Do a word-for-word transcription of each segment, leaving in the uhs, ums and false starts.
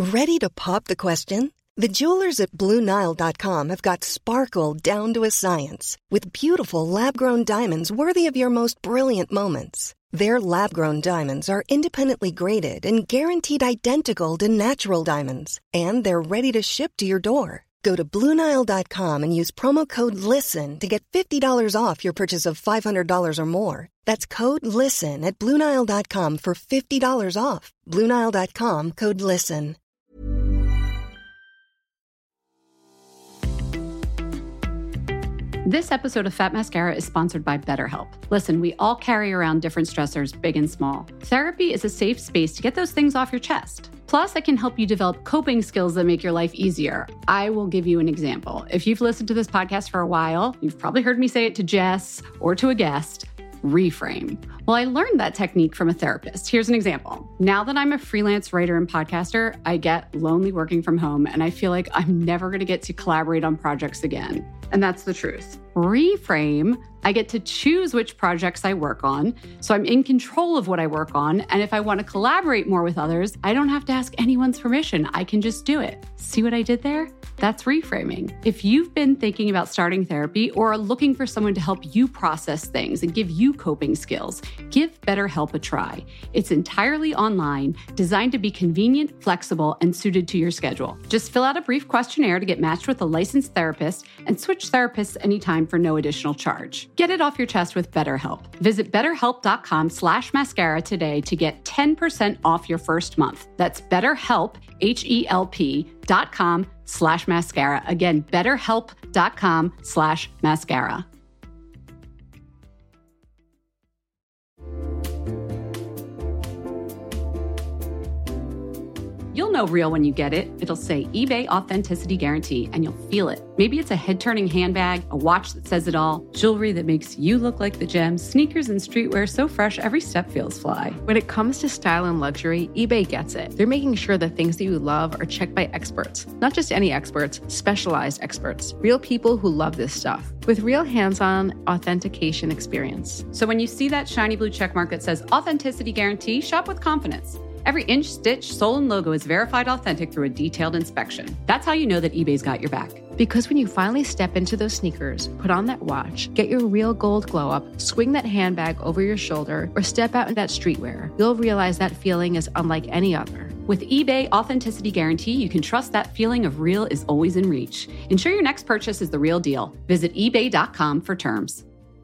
Ready to pop the question? The jewelers at Blue Nile dot com have got sparkle down to a science with beautiful lab-grown diamonds worthy of your most brilliant moments. Their lab-grown diamonds are independently graded and guaranteed identical to natural diamonds, and they're ready to ship to your door. Go to Blue Nile dot com and use promo code LISTEN to get fifty dollars off your purchase of five hundred dollars or more. That's code LISTEN at Blue Nile dot com for fifty dollars off. Blue Nile dot com, code LISTEN. This episode of Fat Mascara is sponsored by BetterHelp. Listen, we all carry around different stressors, big and small. Therapy is a safe space to get those things off your chest. Plus, I can help you develop coping skills that make your life easier. I will give you an example. If you've listened to this podcast for a while, you've probably heard me say it to Jess or to a guest. Reframe. Well, I learned that technique from a therapist. Here's an example. Now that I'm a freelance writer and podcaster, I get lonely working from home, and I feel like I'm never going to get to collaborate on projects again. And that's the truth. Reframe, I get to choose which projects I work on, so I'm in control of what I work on, and if I want to collaborate more with others, I don't have to ask anyone's permission. I can just do it. See what I did there? That's reframing. If you've been thinking about starting therapy or are looking for someone to help you process things and give you coping skills, give BetterHelp a try. It's entirely online, designed to be convenient, flexible, and suited to your schedule. Just fill out a brief questionnaire to get matched with a licensed therapist and switch therapists anytime for no additional charge. Get it off your chest with BetterHelp. Visit betterhelp.com slash mascara today to get ten percent off your first month. That's BetterHelp, H-E-L-P dot com slash mascara. Again, betterhelp.com slash mascara. You'll know real when you get it. It'll say eBay Authenticity Guarantee, and you'll feel it. Maybe it's a head-turning handbag, a watch that says it all, jewelry that makes you look like the gems, sneakers and streetwear so fresh every step feels fly. When it comes to style and luxury, eBay gets it. They're making sure the things that you love are checked by experts. Not just any experts, specialized experts. Real people who love this stuff. With real hands-on authentication experience. So when you see that shiny blue checkmark that says Authenticity Guarantee, shop with confidence. Every inch, stitch, sole, and logo is verified authentic through a detailed inspection. That's how you know that eBay's got your back. Because when you finally step into those sneakers, put on that watch, get your real gold glow up, swing that handbag over your shoulder, or step out in that streetwear, you'll realize that feeling is unlike any other. With eBay Authenticity Guarantee, you can trust that feeling of real is always in reach. Ensure your next purchase is the real deal. Visit ebay dot com for terms.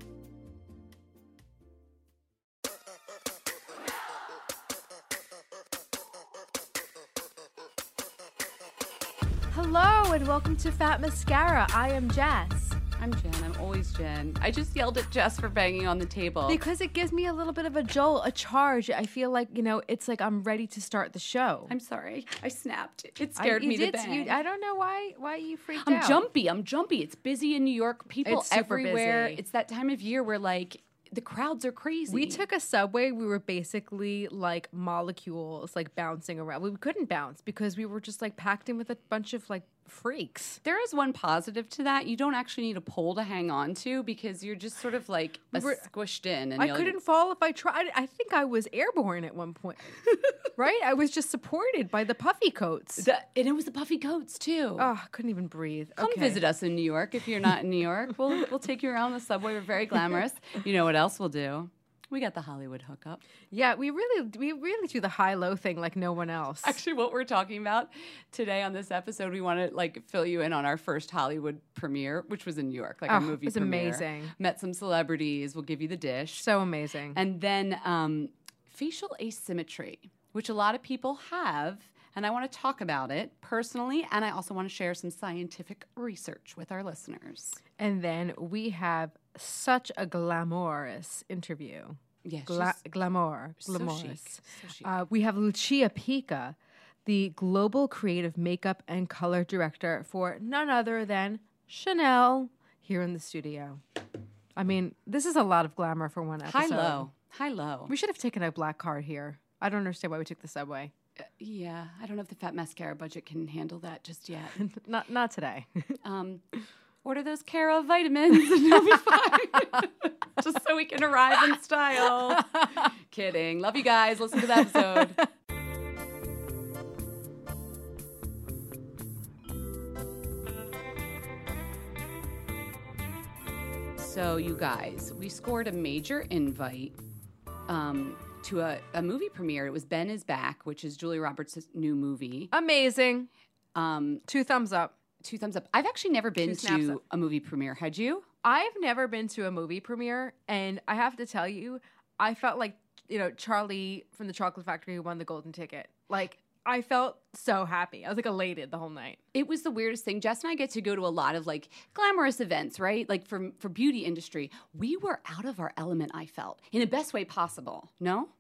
Hello and welcome to Fat Mascara. I am Jess. I'm Jen. I'm always Jen. I just yelled at Jess for banging on the table. Because it gives me a little bit of a jolt, a charge. I feel like, you know, it's like I'm ready to start the show. I'm sorry. I snapped. It scared I, me did, to bang. You, I don't know why why you freaked I'm out. I'm jumpy. I'm jumpy. It's busy in New York. People it's super everywhere. busy. It's that time of year where, like, the crowds are crazy. We took a subway. We were basically like molecules, like bouncing around. We couldn't bounce because we were just like packed in with a bunch of like freaks. There is one positive to that. You don't actually need a pole to hang on to because you're just sort of like we were, squished in. And I couldn't fall if I tried. I think I was airborne at one point. Right? I was just supported by the puffy coats. The, and it was the puffy coats too. Oh, I couldn't even breathe. Come okay. visit us in New York if you're not in New York. We'll we'll take you around the subway. We're very glamorous. You know what else we'll do? We got the Hollywood hookup. Yeah, we really we really do the high-low thing like no one else. Actually, what we're talking about today on this episode, we want to like fill you in on our first Hollywood premiere, which was in New York, like oh, a movie it was premiere. amazing. Met some celebrities. We'll give you the dish. So amazing. And then um, facial asymmetry, which a lot of people have. And I want to talk about it personally, and I also want to share some scientific research with our listeners. And then we have such a glamorous interview. Yes, Gla- glamour. Glamorous. So chic. So chic. Uh, we have Lucia Pica, the global creative makeup and color director for none other than Chanel, here in the studio. I mean, this is a lot of glamour for one episode. High low. High low. We should have taken a black card here. I don't understand why we took the subway. Uh, yeah, I don't know if the Fat Mascara budget can handle that just yet. not not today. um, order those Cara vitamins and you'll be fine. Just so we can arrive in style. Kidding. Love you guys. Listen to the episode. So, you guys, we scored a major invite um, to a, a movie premiere. It was Ben is Back, which is Julia Roberts' new movie. Amazing. Um, Two thumbs up. two thumbs up. I've actually never been Two snaps to up. a movie premiere. Had you? I've never been to a movie premiere, and I have to tell you, I felt like, you know, Charlie from the Chocolate Factory who won the golden ticket. Like, I felt so happy. I was like elated the whole night. It was the weirdest thing. Jess and I get to go to a lot of like glamorous events, right? Like for for beauty industry. We were out of our element, I felt, in the best way possible. No? Um,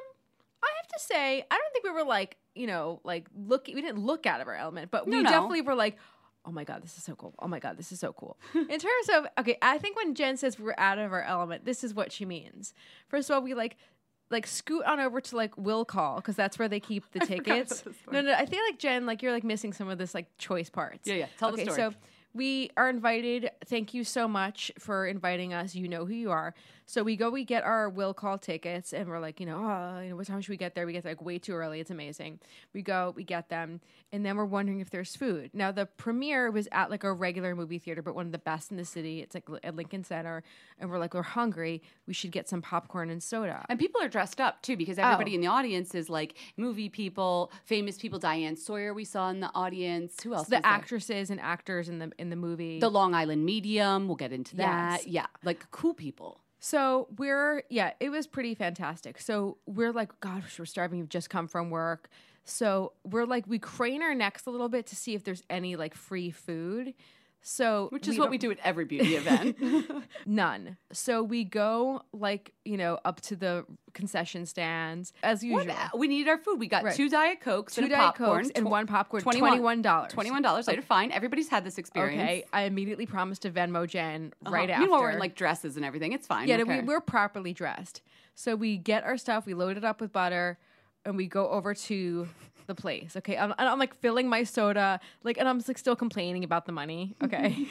I have to say, I don't think we were like, you know, like look. We didn't look out of our element, but we No, no. definitely were like, oh my god, this is so cool. Oh my god, this is so cool. In terms of okay, I think when Jen says we're out of our element, this is what she means. First of all, we like. Like scoot on over to like Will Call because that's where they keep the tickets. No, no, I think like Jen, like you're like missing some of this like choice parts. Yeah, yeah. Tell okay, the story. So we are invited. Thank you so much for inviting us. You know who you are. So we go, we get our Will Call tickets, and we're like, you know, oh, you know, what time should we get there? We get there like way too early. It's amazing. We go, we get them, and then we're wondering if there's food. Now the premiere was at like a regular movie theater, but one of the best in the city. It's like at Lincoln Center, and we're like, we're hungry. We should get some popcorn and soda. And people are dressed up too because everybody oh. in the audience is like movie people, famous people. Diane Sawyer we saw in the audience. Who else? So the was there? actresses and actors in the in the movie. The Long Island Medium. We'll get into that. Yes. Yeah, like cool people. So we're, yeah, it was pretty fantastic. So we're like, gosh, we're starving. We've just come from work. So we're like, we crane our necks a little bit to see if there's any like free food. So Which is we what don't- we do at every beauty event. None. So we go like, you know, up to the concession stands as usual. What? We needed our food. We got Right. two Diet Cokes Two and a Diet popcorn. Cokes and Tw- one popcorn, twenty-one twenty-one dollars. twenty-one dollars later, fine. Everybody's had this experience. Okay, I immediately promised to Venmo Jen right Uh-huh. after. Meanwhile, we're in like dresses and everything. It's fine. Yeah, okay. we, we're properly dressed. So we get our stuff, we load it up with butter, and we go over to the place. Okay, I'm, and I'm like filling my soda, like, and I'm like still complaining about the money. Okay.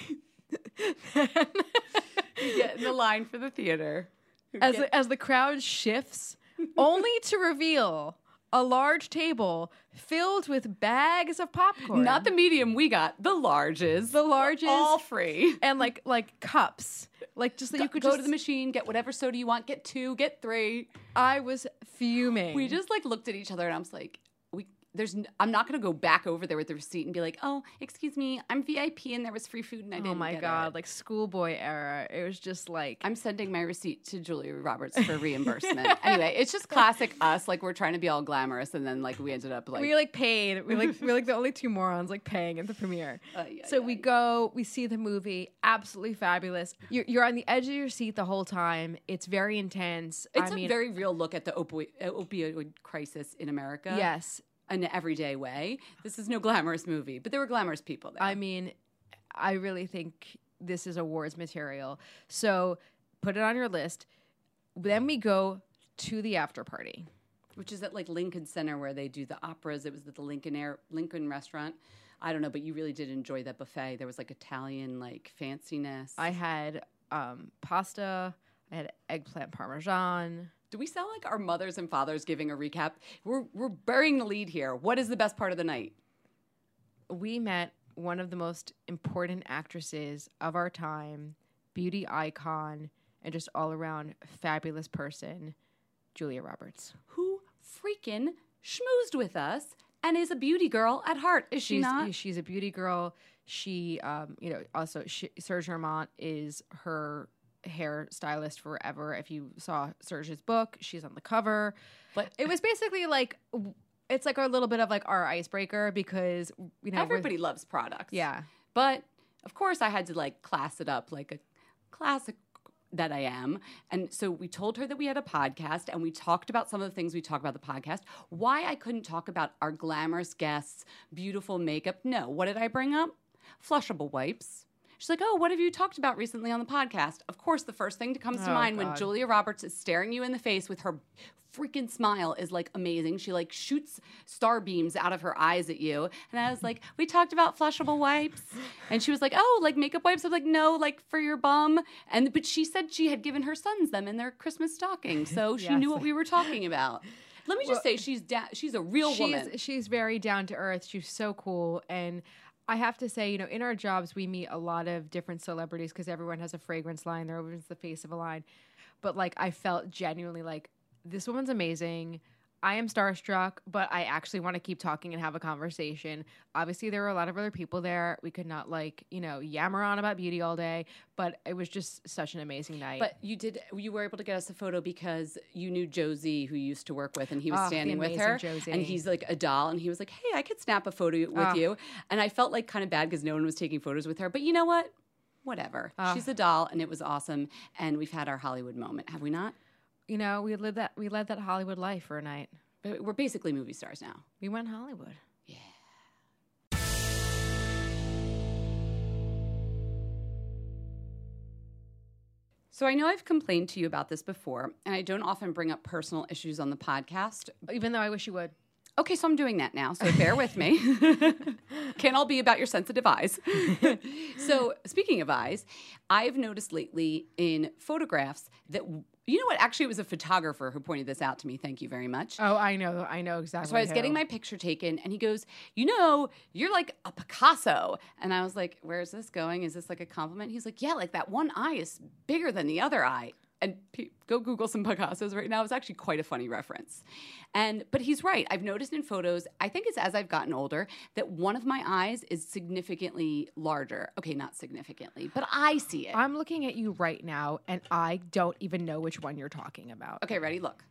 You get in the line for the theater. as Get- the, as the crowd shifts, only to reveal a large table filled with bags of popcorn. Not the medium we got, the larges. The larges. All free. and like like cups, like just that Go, you could go just. to the machine, get whatever soda you want, get two, get three. I was fuming. We just like looked at each other and I was like, we there's n- I'm not going to go back over there with the receipt and be like, "Oh, excuse me, I'm V I P and there was free food and I didn't Oh my get god, it." like schoolboy era. It was just like I'm sending my receipt to Julia Roberts for reimbursement. Anyway, it's just classic us. Like we're trying to be all glamorous, and then like we ended up like we like paid. We like we're like the only two morons like paying at the premiere. Uh, yeah, so yeah, we yeah. go, we see the movie, absolutely fabulous. You're you're on the edge of your seat the whole time. It's very intense. It's I a mean, very real look at the opi- uh, opioid crisis in America. yes. In an everyday way. This is no glamorous movie, but there were glamorous people there. I mean, I really think this is awards material. So put it on your list. Then we go to the after party. Which is at like Lincoln Center where they do the operas. It was at the Lincoln Air Lincoln restaurant. I don't know, but you really did enjoy that buffet. There was like Italian like fanciness. I had um, pasta. I had eggplant parmesan. Do we sound like our mothers and fathers giving a recap? We're we're burying the lead here. What is the best part of the night? We met one of the most important actresses of our time, beauty icon, and just all around fabulous person, Julia Roberts. Who freaking schmoozed with us and is a beauty girl at heart, is she She's not? she's a beauty girl. She, um, you know, also she, Serge Hermant is her hair stylist forever. If you saw Serge's book, she's on the cover. But It was basically like it's like a little bit of like our icebreaker because you know we're- everybody loves products. yeah. But of course I had to like class it up like a classic that I am. And so we told her that we had a podcast and we talked about some of the things we talk about the podcast. Why I couldn't talk about our glamorous guests, beautiful makeup. No, what did I bring up? Flushable wipes. She's like, oh, what have you talked about recently on the podcast? Of course, the first thing that comes to Oh, mind when God. Julia Roberts is staring you in the face with her freaking smile is like amazing. She like shoots star beams out of her eyes at you. And I was like, we talked about flushable wipes. And she was like, oh, like makeup wipes? I was like, no, like for your bum. And but she said she had given her sons them in their Christmas stocking. So she Yes. knew what we were talking about. Let me just Well, say she's da- she's a real she's woman. she's very down to earth. She's so cool, and I have to say, you know, in our jobs, we meet a lot of different celebrities because everyone has a fragrance line. They're always the face of a line. But like, I felt genuinely like, this woman's amazing. I am starstruck, but I actually want to keep talking and have a conversation. Obviously, there were a lot of other people there. We could not like, you know, yammer on about beauty all day, but it was just such an amazing night. But you did, you were able to get us a photo because you knew Josie, who you used to work with, and he was Oh, the standing with amazing her. Josie. And he's like a doll, and he was like, hey, I could snap a photo with Oh. you. And I felt like kind of bad because no one was taking photos with her. But you know what? Whatever. Oh. She's a doll, and it was awesome. And we've had our Hollywood moment, have we not? You know, we lived that we led that Hollywood life for a night. But we're basically movie stars now. We went Hollywood. Yeah. So I know I've complained to you about this before, and I don't often bring up personal issues on the podcast. Even though I wish you would. Okay, so I'm doing that now, so bear with me. Can't all be about your sensitive eyes. So speaking of eyes, I've noticed lately in photographs that, you know what, actually it was a photographer who pointed this out to me. Thank you very much. Oh, I know. I know exactly. So I was who. getting my picture taken, and he goes, you know, you're like a Picasso. And I was like, where is this going? Is this like a compliment? He's like, yeah, like that one eye is bigger than the other eye. And pe- go Google some Picassos right now. It's actually quite a funny reference. And but he's right. I've noticed in photos, I think it's as I've gotten older, that one of my eyes is significantly larger. Okay, not significantly, but I see it. I'm looking at you right now, and I don't even know which one you're talking about. Okay, ready? Look.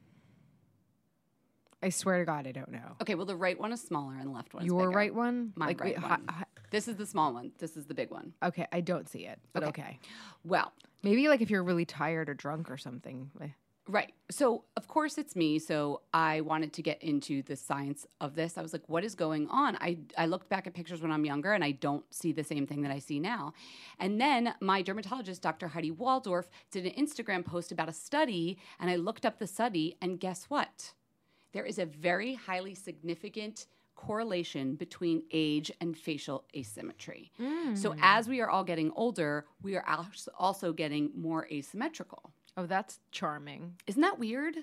I swear to God, I don't know. Okay, well, the right one is smaller and the left one is Your bigger. right one? My Like, right wait, one. hi- This is the small one. This is the big one. hi- okay, I don't see it, but Okay. okay. Well, Maybe like if you're really tired or drunk or something. Like- right. So, of course, it's me. So, I wanted to get into the science of this. I was like, what is going on? I, I looked back at pictures when I'm younger, and I don't see the same thing that I see now. And then my dermatologist, Doctor Heidi Waldorf, did an Instagram post about a study, and I looked up the study, and guess what? There is a very highly significant correlation between age and facial asymmetry. Mm. So as we are all getting older, we are als- also getting more asymmetrical. Oh, that's charming. Isn't that weird?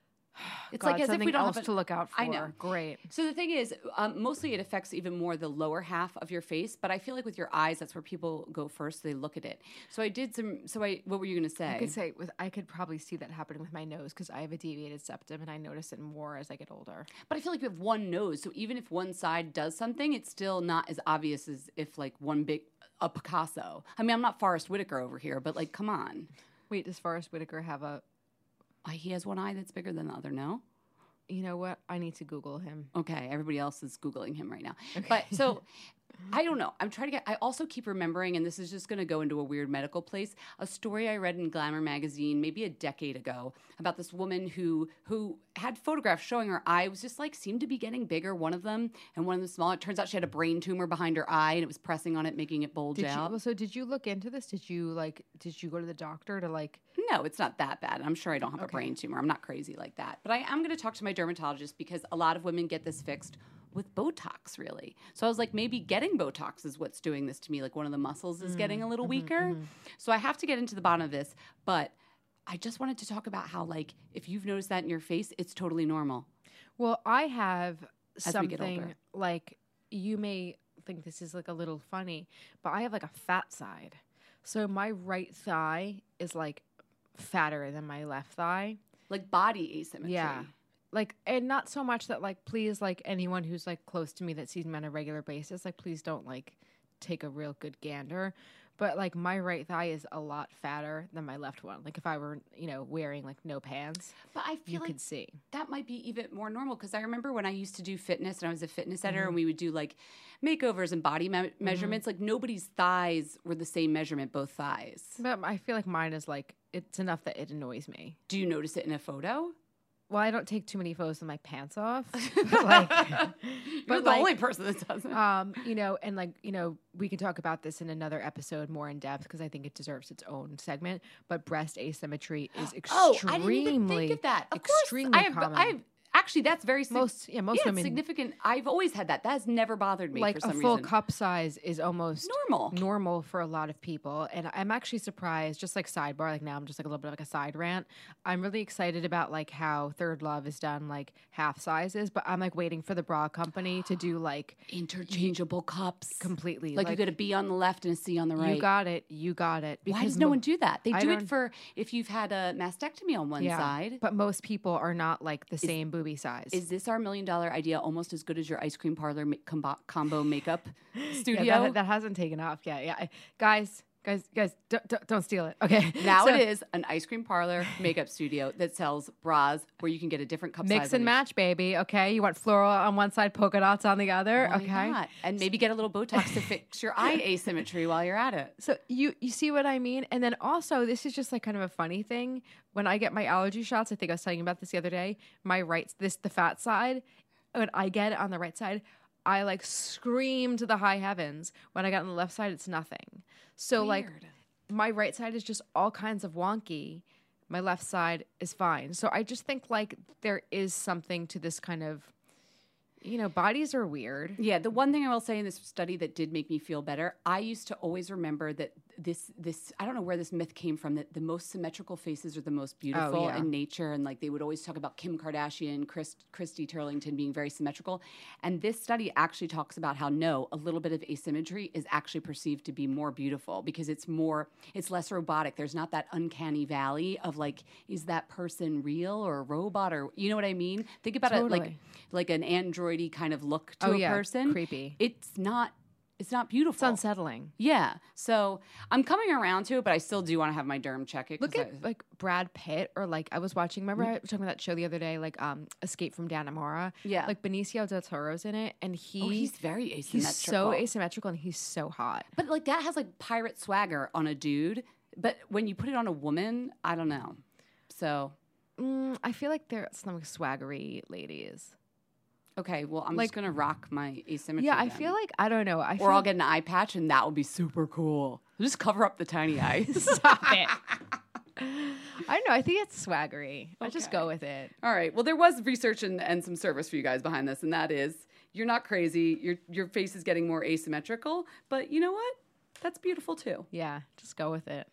It's God, like as if something we don't else have a- to look out for. I know. Great. So the thing is, um, mostly it affects even more the lower half of your face, but I feel like with your eyes, that's where people go first. They look at it. So I did some. So I, what were you going to say? I could say with I could probably see that happening with my nose because I have a deviated septum and I notice it more as I get older. But I feel like we have one nose, so even if one side does something, it's still not as obvious as if like one big a Picasso. I mean, I'm not Forrest Whitaker over here, but like, come on. Wait, does Forrest Whitaker have a? Uh, He has one eye that's bigger than the other. No. You know what? I need to Google him. Okay, everybody else is Googling him right now. But so, I don't know. I'm trying to get, I also keep remembering, and this is just going to go into a weird medical place, a story I read in Glamour magazine maybe a decade ago about this woman who who had photographs showing her eye was just like, seemed to be getting bigger, one of them, and one of them smaller. It turns out she had a brain tumor behind her eye, and it was pressing on it, making it bulge Did you, out. well, so did you look into this? Did you like? Did you go to the doctor to like? No, it's not that bad. I'm sure I don't have a Okay. brain tumor. I'm not crazy like that. But I am going to talk to my dermatologist because a lot of women get this fixed with Botox, really. So I was like, maybe getting Botox is what's doing this to me. Like one of the muscles is getting a little weaker. So I have to get into the bottom of this. But I just wanted to talk about how, like, if you've noticed that in your face, it's totally normal. Well, I have As we get older. something like you may think this is like a little funny, but I have like a fat side. So my right thigh is like fatter than my left thigh. Like body asymmetry. Yeah. Like, and not so much that like, please, like anyone who's like close to me that sees me on a regular basis, like, please don't like take a real good gander. But like my right thigh is a lot fatter than my left one. Like if I were, you know, wearing like no pants, But I feel you like could see. that might be even more normal because I remember when I used to do fitness and I was a fitness editor Mm-hmm. and we would do like makeovers and body me- measurements. Like nobody's thighs were the same measurement, both thighs. But I feel like mine is like, it's enough that it annoys me. Do you notice it in a photo? Well, I don't take too many photos with my pants off. But like, You're but the like, only person that doesn't. um, you know, and like, you know, we can talk about this in another episode more in depth because I think it deserves its own segment. But breast asymmetry is oh, I extremely, didn't even think of that. Of extremely course, I have, common. I have actually, that's very sig- Most- yeah, most it's women- significant. I've always had that. That has never bothered me like for a some full reason. cup size is almost Normal. normal for a lot of people, and I'm actually surprised. Just like sidebar, like now I'm just like a little bit like a side rant. I'm really excited about like how Third Love is done like half sizes, but I'm like waiting for the bra company to do like Interchangeable cups. completely Like, you got a B on the left and a C on the right. You got it. You got it. Why does no mo- one do that? They I do it don't- for if you've had a mastectomy on one yeah, side. but most people are not like the same booby size. Is this our million dollar idea almost as good as your ice cream parlor ma- combo, combo makeup studio? Yeah, that, that hasn't taken off yet. Yeah, I- guys, guys, guys, don't, don't, don't steal it. Okay, Now So, it is an ice cream parlor makeup studio that sells bras where you can get a different cup size. mix on and each. match, baby. Okay, you want floral on one side, polka dots on the other. Why okay, not? And maybe get a little Botox to fix your eye asymmetry while you're at it. so you you see what I mean? And then also, this is just like kind of a funny thing. When I get my allergy shots, I think I was telling you about this the other day. My right, this the fat side, when I get it on the right side, I like scream to the high heavens. When I got on the left side, it's nothing. So like, Weird. my right side is just all kinds of wonky. My left side is fine. So I just think like there is something to this kind of, you know, bodies are weird. Yeah, the one thing I will say in this study that did make me feel better, I used to always remember that this this I don't know where this myth came from, that the most symmetrical faces are the most beautiful yeah. in nature, and like they would always talk about Kim Kardashian, Chris, Christy Turlington being very symmetrical. And this study actually talks about how no, a little bit of asymmetry is actually perceived to be more beautiful because it's more it's less robotic. There's not that uncanny valley of like, is that person real or a robot, or you know what I mean? Think about it like Totally. like an androidy kind of look to Oh, a yeah, person. creepy. It's not it's not beautiful. It's unsettling. Yeah. So I'm coming around to it, but I still do want to have my derm check it. 'cause Look at I- like Brad Pitt, or like I was watching. Remember I was talking about that show the other day, like um, Escape from Dannemora. Yeah. like Benicio del Toro's in it, and he oh, he's very he's asymmetrical. so asymmetrical, and he's so hot. But like that has like pirate swagger on a dude. But when you put it on a woman, I don't know. So Mm, I feel like there's some swaggery ladies. okay, well I'm Like- just gonna rock my asymmetry. Yeah, I then. feel like I don't know. I feel or I'll get an eye patch, and that will be super cool. Just cover up the tiny eyes. Stop it. I don't know. I think it's swaggery. I just Okay. go with it. All right. Well, there was research and, and some service for you guys behind this, and that is you're not crazy. Your your face is getting more asymmetrical, but you know what? That's beautiful too. Yeah, just go with it.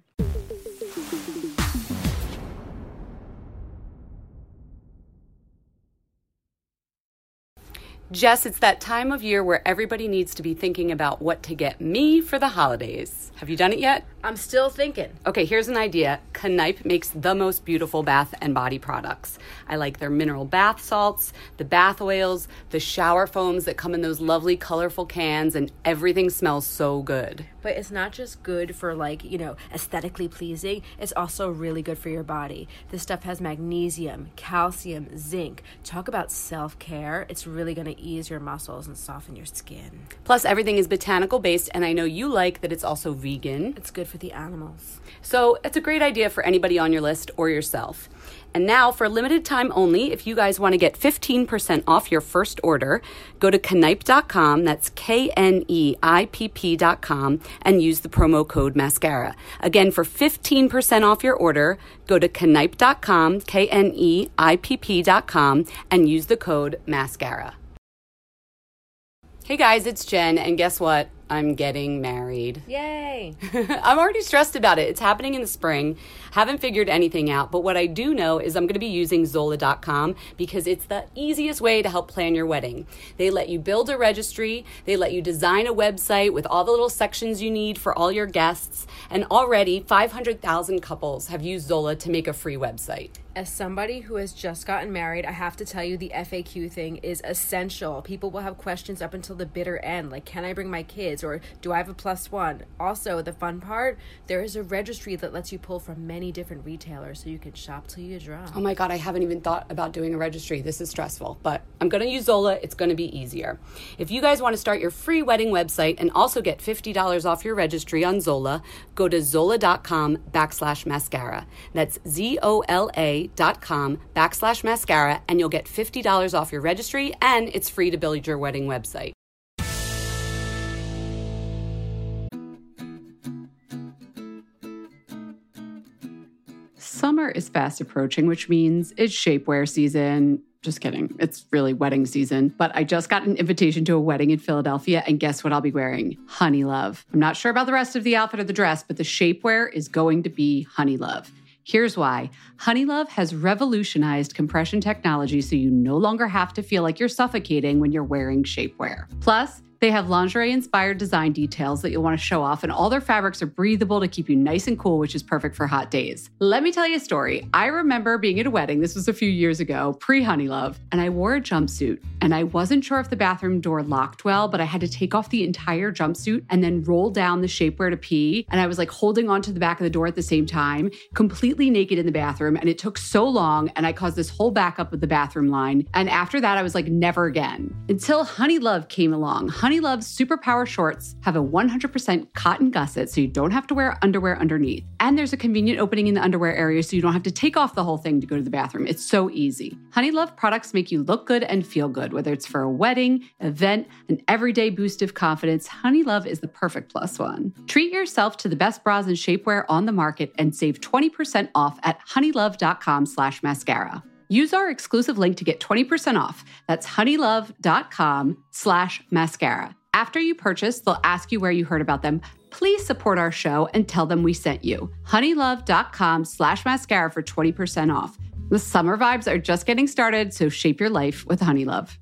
Jess, it's that time of year where everybody needs to be thinking about what to get me for the holidays. Have you done it yet? I'm still thinking. Okay, here's an idea. Knipe makes the most beautiful bath and body products. I like their mineral bath salts, the bath oils, the shower foams that come in those lovely colorful cans, and everything smells so good. But it's not just good for, like, you know, aesthetically pleasing. It's also really good for your body. This stuff has magnesium, calcium, zinc. Talk about self-care. It's really going to ease your muscles and soften your skin. Plus, everything is botanical based, and I know you like that it's also vegan. It's good for the animals. So it's a great idea for anybody on your list or yourself. And now, for a limited time only, if you guys want to get fifteen percent off your first order, go to Knipe dot com, that's K N E I P P dot com, and use the promo code mascara. Again, for fifteen percent off your order, go to Knipe dot com, K N E I P P dot com, and use the code mascara. Hey guys, it's Jen, and guess what? I'm getting married. Yay! I'm already stressed about it. It's happening in the spring. Haven't figured anything out, but what I do know is I'm going to be using Zola dot com because it's the easiest way to help plan your wedding. They let you build a registry, they let you design a website with all the little sections you need for all your guests, and already five hundred thousand couples have used Zola to make a free website. As somebody who has just gotten married, I have to tell you the F A Q thing is essential. People will have questions up until the bitter end, like, can I bring my kids, or do I have a plus one? Also, the fun part, there is a registry that lets you pull from many different retailers so you can shop till you drop. Oh my God, I haven't even thought about doing a registry. This is stressful, but I'm going to use Zola. It's going to be easier. If you guys want to start your free wedding website and also get fifty dollars off your registry on Zola, go to Zola dot com backslash mascara. That's Z O L A dot com backslash mascara, and you'll get fifty dollars off your registry, and it's free to build your wedding website. Summer is fast approaching, which means it's shapewear season. Just kidding. It's really wedding season. But I just got an invitation to a wedding in Philadelphia, and guess what I'll be wearing? Honey Love. I'm not sure about the rest of the outfit or the dress, but the shapewear is going to be Honey Love. Here's why. Honey Love has revolutionized compression technology so you no longer have to feel like you're suffocating when you're wearing shapewear. Plus, they have lingerie-inspired design details that you'll want to show off, and all their fabrics are breathable to keep you nice and cool, which is perfect for hot days. Let me tell you a story. I remember being at a wedding, this was a few years ago, pre-Honey Love, and I wore a jumpsuit, and I wasn't sure if the bathroom door locked well, but I had to take off the entire jumpsuit and then roll down the shapewear to pee, and I was like holding onto the back of the door at the same time, completely naked in the bathroom, and it took so long, and I caused this whole backup of the bathroom line, and after that, I was like, never again. Until Honey Love came along. Honey Love's Superpower shorts have a one hundred percent cotton gusset, so you don't have to wear underwear underneath. And there's a convenient opening in the underwear area, so you don't have to take off the whole thing to go to the bathroom. It's so easy. Honey Love products make you look good and feel good, whether it's for a wedding, event, an everyday boost of confidence. Honey Love is the perfect plus one. Treat yourself to the best bras and shapewear on the market and save twenty percent off at honeylove.com slash mascara. Use our exclusive link to get twenty percent off. That's honeylove.com slash mascara. After you purchase, they'll ask you where you heard about them. Please support our show and tell them we sent you. honeylove.com slash mascara for twenty percent off. The summer vibes are just getting started, so shape your life with Honey Love.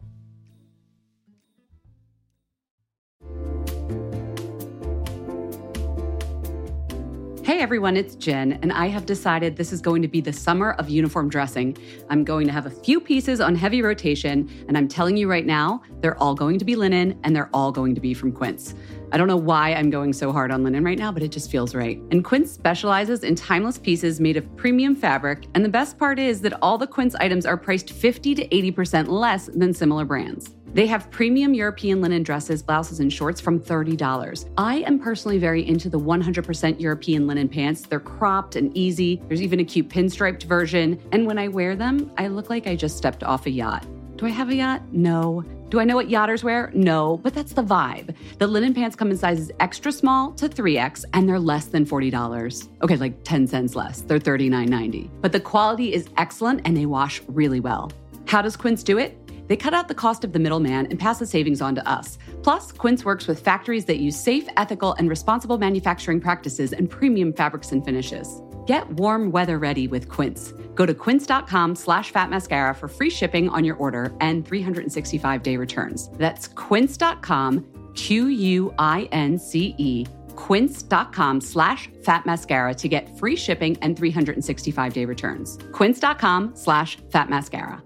Hey everyone, it's Jen, and I have decided this is going to be the summer of uniform dressing. I'm going to have a few pieces on heavy rotation, and I'm telling you right now, they're all going to be linen, and they're all going to be from Quince. I don't know why I'm going so hard on linen right now, but it just feels right. And Quince specializes in timeless pieces made of premium fabric, and the best part is that all the Quince items are priced fifty to eighty percent less than similar brands. They have premium European linen dresses, blouses, and shorts from thirty dollars. I am personally very into the one hundred percent European linen pants. They're cropped and easy. There's even a cute pinstriped version. And when I wear them, I look like I just stepped off a yacht. Do I have a yacht? No. Do I know what yachters wear? No, but that's the vibe. The linen pants come in sizes extra small to three X, and they're less than forty dollars. Okay, like ten cents less. They're thirty-nine ninety. But the quality is excellent, and they wash really well. How does Quince do it? They cut out the cost of the middleman and pass the savings on to us. Plus, Quince works with factories that use safe, ethical, and responsible manufacturing practices and premium fabrics and finishes. Get warm weather ready with Quince. Go to quince.com slash fat mascara for free shipping on your order and three hundred sixty-five day returns. That's quince.com, Q U I N C E, quince.com slash fat mascara to get free shipping and three hundred sixty-five day returns. Quince.com slash fat mascara.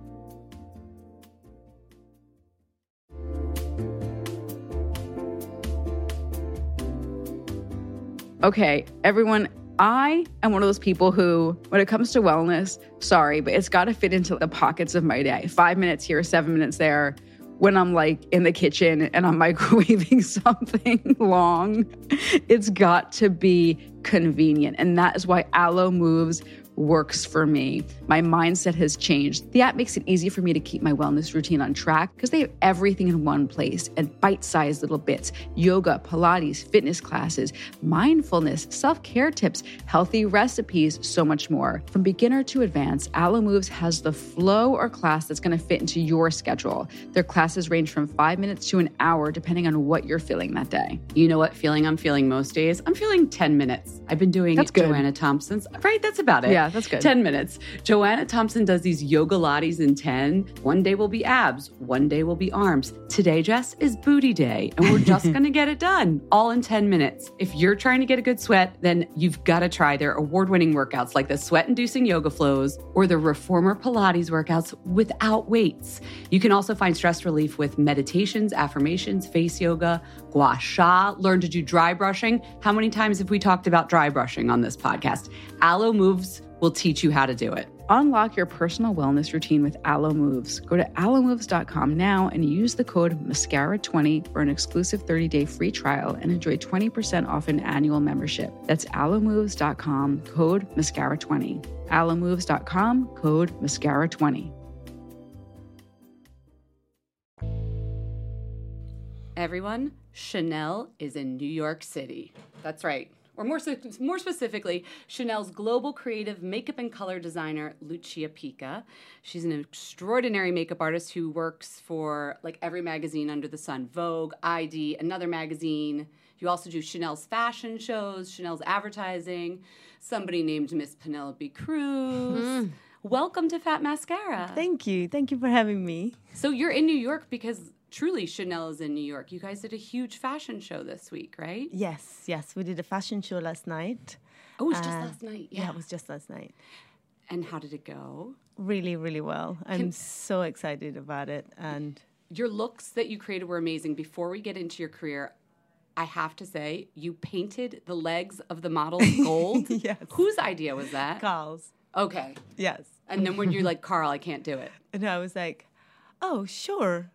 Okay, everyone, I am one of those people who, when it comes to wellness, sorry, but it's got to fit into the pockets of my day. Five minutes here, seven minutes there. When I'm like in the kitchen and I'm microwaving something long, it's got to be convenient. And that is why Alo Moves works for me. My mindset has changed. The app makes it easy for me to keep my wellness routine on track because they have everything in one place and bite-sized little bits: yoga, Pilates, fitness classes, mindfulness, self-care tips, healthy recipes, so much more. From beginner to advanced, Alo Moves has the flow or class that's going to fit into your schedule. Their classes range from five minutes to an hour, depending on what you're feeling that day. You know what feeling I'm feeling most days? I'm feeling ten minutes. I've been doing That's good. Joanna Thompson's. Right, that's about it. Yeah, that's good. ten minutes. Joanna Thompson does these yoga lattes in ten. One day will be abs. One day will be arms. Today, Jess, is booty day. And we're just going to get it done all in ten minutes. If you're trying to get a good sweat, then you've got to try their award-winning workouts like the sweat-inducing yoga flows or the reformer Pilates workouts without weights. You can also find stress relief with meditations, affirmations, face yoga, gua sha, learn to do dry brushing. How many times have we talked about dry brushing on this podcast? Alo Moves will teach you how to do it. Unlock your personal wellness routine with Alo Moves. Go to alo moves dot com now and use the code mascara twenty for an exclusive thirty day free trial and enjoy twenty percent off an annual membership. That's alo moves dot com, code mascara twenty. alo moves dot com, code mascara twenty. Everyone, Chanel is in New York City. That's right. or more so, more specifically, Chanel's global creative makeup and color designer, Lucia Pica. She's an extraordinary makeup artist who works for like every magazine under the sun, Vogue, I D, another magazine. You also do Chanel's fashion shows, Chanel's advertising, somebody named Miss Penelope Cruz. Mm. Welcome to Fat Mascara. Thank you. Thank you for having me. So you're in New York because truly Chanel is in New York. You guys did a huge fashion show this week, right? Yes, yes. We did a fashion show last night. Oh, it was uh, just last night. Yeah. yeah, it was just last night. And how did it go? Really, really well. I'm Can, so excited about it. And your looks that you created were amazing. Before we get into your career, I have to say, you painted the legs of the models gold. Yes. Whose idea was that? Carl's. Okay. Yes. And then when you're like, Carl, I can't do it. And I was like, oh, sure.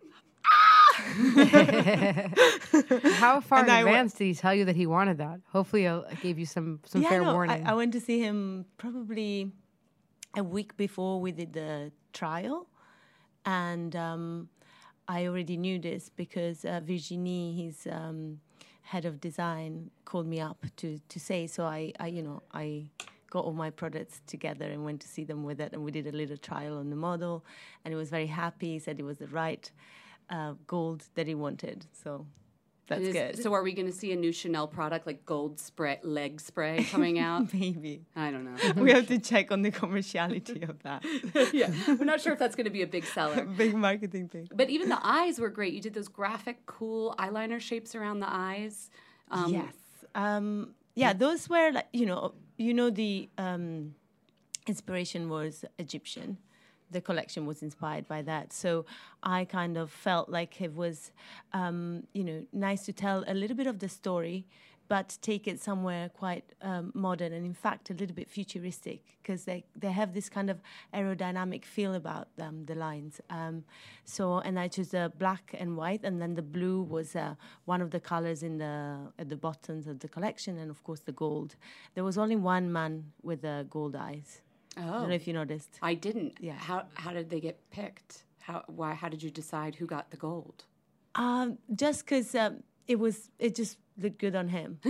How far in advance did he tell you that he wanted that? Hopefully I gave you some, some yeah, fair no, warning. I, I went to see him probably a week before we did the trial. And um, I already knew this because uh, Virginie, his um, head of design, called me up to, to say. So I, I, you know, I got all my products together and went to see them with it. And we did a little trial on the model. And he was very happy. He said it was the right uh, gold that he wanted. So that's is, good. So are we going to see a new Chanel product like gold spray, leg spray coming out? Maybe. I don't know. We have to check on the commerciality of that. Yeah. We're not sure if that's going to be a big seller. Big marketing thing. But even the eyes were great. You did those graphic, cool eyeliner shapes around the eyes. Um, yes. Um, yeah, those were, like, you know, you know the um, inspiration was Egyptian. The collection was inspired by that. So I kind of felt like it was, um, you know, nice to tell a little bit of the story, but take it somewhere quite um, modern and, in fact, a little bit futuristic because they, they have this kind of aerodynamic feel about them, the lines. Um, so, and I chose the black and white, and then the blue was uh, one of the colors in the at the buttons of the collection, and, of course, the gold. There was only one man with the uh, gold eyes. Oh. I don't know if you noticed. I didn't. Yeah. How how did they get picked? How why? How did you decide who got the gold? Um, just because um, it was, it just looked good on him.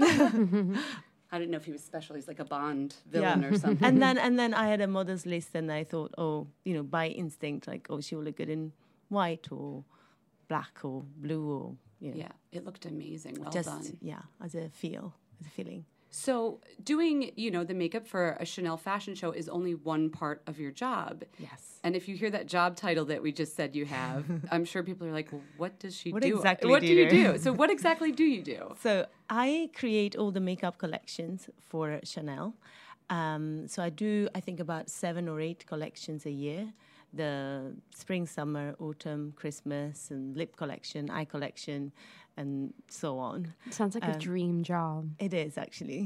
I didn't know if he was special. He's like a Bond villain yeah. or something. And then and then I had a models list, and I thought, oh, you know, by instinct, like, oh, she will look good in white or black or blue or you know. Yeah, it looked amazing. Well just, done. Yeah, as a feel, as a feeling. So doing, you know, the makeup for a Chanel fashion show is only one part of your job. Yes. And if you hear that job title that we just said you have, I'm sure people are like, well, what does she what do? Exactly what do do you do? do? So what exactly do you do? So I create all the makeup collections for Chanel. Um, so I do, I think, about seven or eight collections a year. The spring, summer, autumn, Christmas, and lip collection, eye collection, and so on. Sounds like um, a dream job. It is, actually.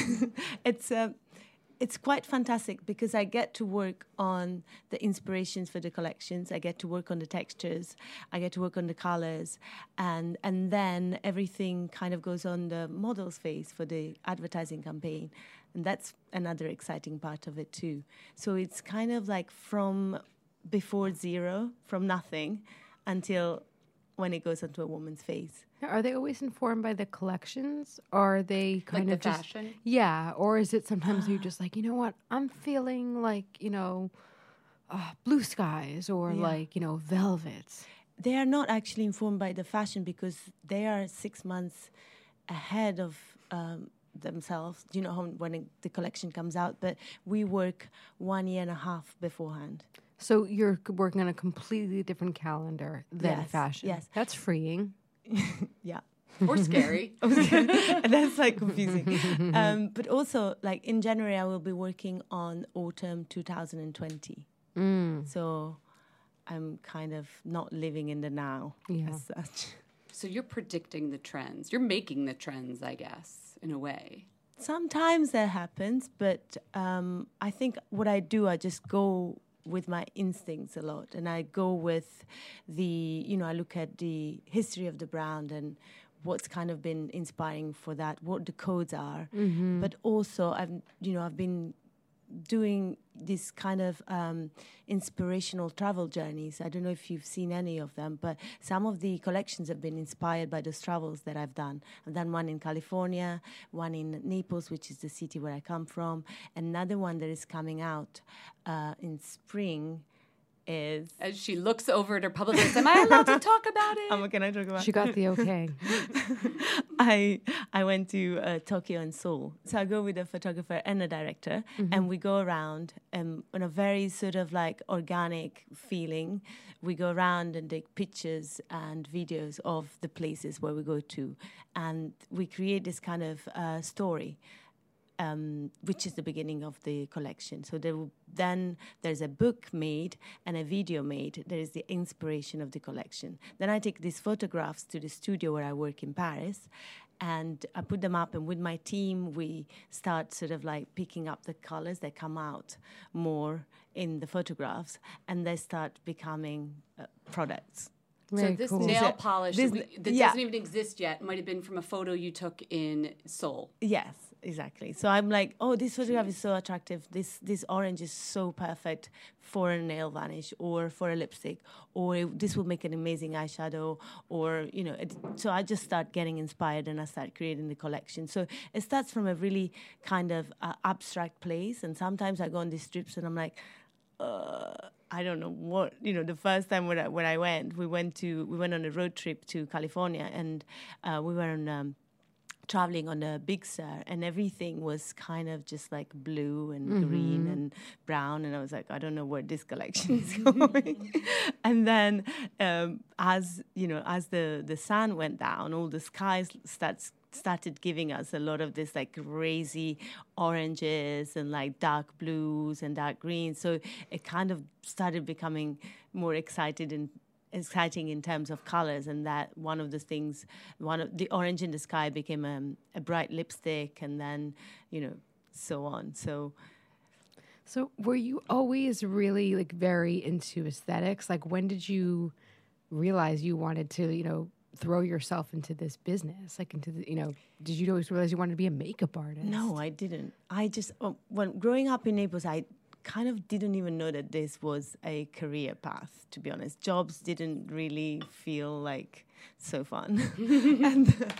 it's uh, it's quite fantastic because I get to work on the inspirations for the collections. I get to work on the textures. I get to work on the colors. And, and then everything kind of goes on the model's face for the advertising campaign. And that's another exciting part of it, too. So it's kind of like from before zero, from nothing, until when it goes onto a woman's face. Are they always informed by the collections, or are they kind like of the just fashion? Yeah, or is it sometimes you're just like, you know what, I'm feeling like, you know, uh, blue skies or yeah. like, you know, velvets. They are not actually informed by the fashion because they are six months ahead of um, themselves. You know, how, when it, the collection comes out, but we work one year and a half beforehand. So you're working on a completely different calendar than yes, fashion. Yes. That's freeing. Yeah. Or scary. And that's like confusing. Um, but also, like in January, I will be working on autumn two thousand twenty. Mm. So I'm kind of not living in the now yeah. as such. So you're predicting the trends. You're making the trends, I guess, in a way. Sometimes that happens, but um, I think what I do, I just go with my instincts a lot, and I go with the, you know, I look at the history of the brand and what's kind of been inspiring for that, what the codes are. Mm-hmm. But also, I've, you know, I've been doing this kind of um, inspirational travel journeys. I don't know if you've seen any of them, but some of the collections have been inspired by those travels that I've done. I've done one in California, one in Naples, which is the city where I come from. Another one that is coming out uh, in spring is... As she looks over at her publicist, am I allowed to talk about it? Um, can I talk about She got the okay. I I went to uh, Tokyo and Seoul. So I go with a photographer and a director, mm-hmm. and we go around um, on a very sort of like organic feeling. We go around and take pictures and videos of the places where we go to, and we create this kind of uh, story. Um, which is the beginning of the collection. So there will, then there's a book made and a video made. There is the inspiration of the collection. Then I take these photographs to the studio where I work in Paris, and I put them up, and with my team, we start sort of like picking up the colors that come out more in the photographs, and they start becoming uh, products. Very so this cool. nail polish this, we, that yeah. doesn't even exist yet might have been from a photo you took in Seoul. Yes, exactly. So I'm like, oh, this photograph is so attractive. This this orange is so perfect for a nail varnish or for a lipstick, or it, this will make an amazing eyeshadow, or, you know. It, so I just start getting inspired and I start creating the collection. So it starts from a really kind of uh, abstract place, and sometimes I go on these trips and I'm like, uh, I don't know what, you know, the first time when I, when I went, we went to, we went on a road trip to California, and uh, we were on, um, traveling on a Big Sur, and everything was kind of just like blue and mm-hmm. green and brown, and I was like, I don't know where this collection is going. And then um, as, you know, as the, the sun went down, all the skies starts started giving us a lot of this like crazy oranges and like dark blues and dark greens. So it kind of started becoming more excited and exciting in terms of colors, and that one of the things, one of the orange in the sky became a, a bright lipstick, and then, you know, so on. So, so were you always really like very into aesthetics? Like, when did you realize you wanted to, you know, throw yourself into this business, like into the, you know, did you always realize you wanted to be a makeup artist? No, I didn't. I just, oh, when growing up in Naples, I kind of didn't even know that this was a career path, to be honest. Jobs didn't really feel like so fun. And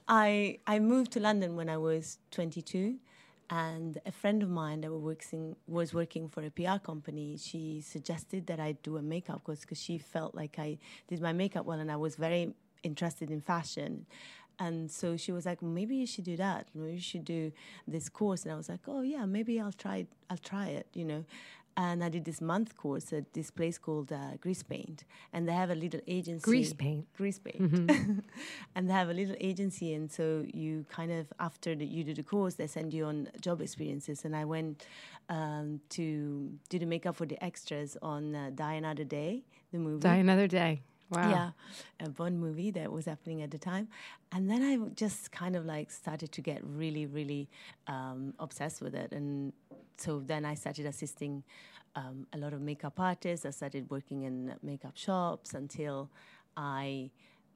I I moved to London when I was twenty-two, and a friend of mine that was working, was working for a P R company, she suggested that I do a makeup course because she felt like I did my makeup well, and I was very interested in fashion. And so she was like, maybe you should do that. Maybe you should do this course. And I was like, oh yeah, maybe I'll try it. I'll try it, you know. And I did this month course at this place called uh, Grease Paint. And they have a little agency. Grease Paint. Grease Paint. Mm-hmm. And they have a little agency. And so you kind of, after the, you do the course, they send you on job experiences. And I went um, to do the makeup for the extras on uh, Die Another Day, the movie. Die Another Day. Wow. Yeah, a Bond movie that was happening at the time. And then I just kind of like started to get really, really um, obsessed with it. And so then I started assisting um, a lot of makeup artists. I started working in makeup shops until I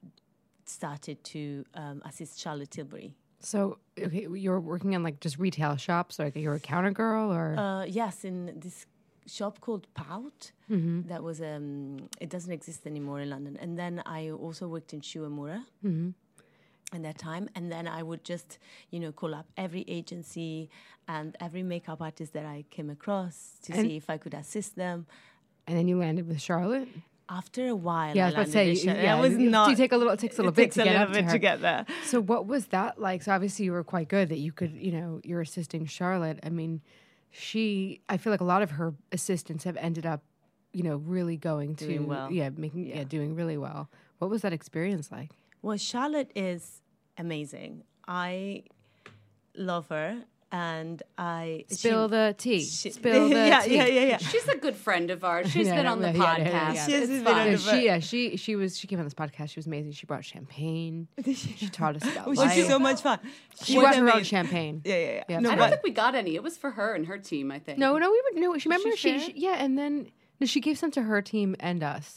started to um, assist Charlotte Tilbury. So, okay, you're working in like just retail shops, or like you're a counter girl, or? Uh, yes, in this shop called Pout. Mm-hmm. That was um it doesn't exist anymore in London. And then I also worked in Shuemura mm-hmm. in that time. And then I would just, you know, call up every agency and every makeup artist that I came across to and see if I could assist them. And then you landed with Charlotte? After a while, yeah, I was about to say, yeah, I was not. You take a little, it takes a little it bit takes to a get little up bit to, her. to get there. So what was that like? So obviously you were quite good that you could, you know, you're assisting Charlotte. I mean, she, I feel like a lot of her assistants have ended up, you know, really going doing to, well. yeah, making, yeah. yeah, doing really well. What was that experience like? Well, Charlotte is amazing. I love her. And I spill she, the tea. She, spill the yeah, tea. Yeah, yeah, yeah. She's a good friend of ours. She's yeah, been on the yeah, podcast. Yeah, yeah, yeah. It's She's fun. been on she, yeah, she, she was. She came on this podcast. She was amazing. She brought champagne. She taught us about Which life. is so much fun. She brought her own champagne. Yeah, yeah, yeah. yeah no, I but don't think we got any. It was for her and her team, I think. No, no, we would no. She remember she, she, she yeah, and then no, she gave some to her team and us.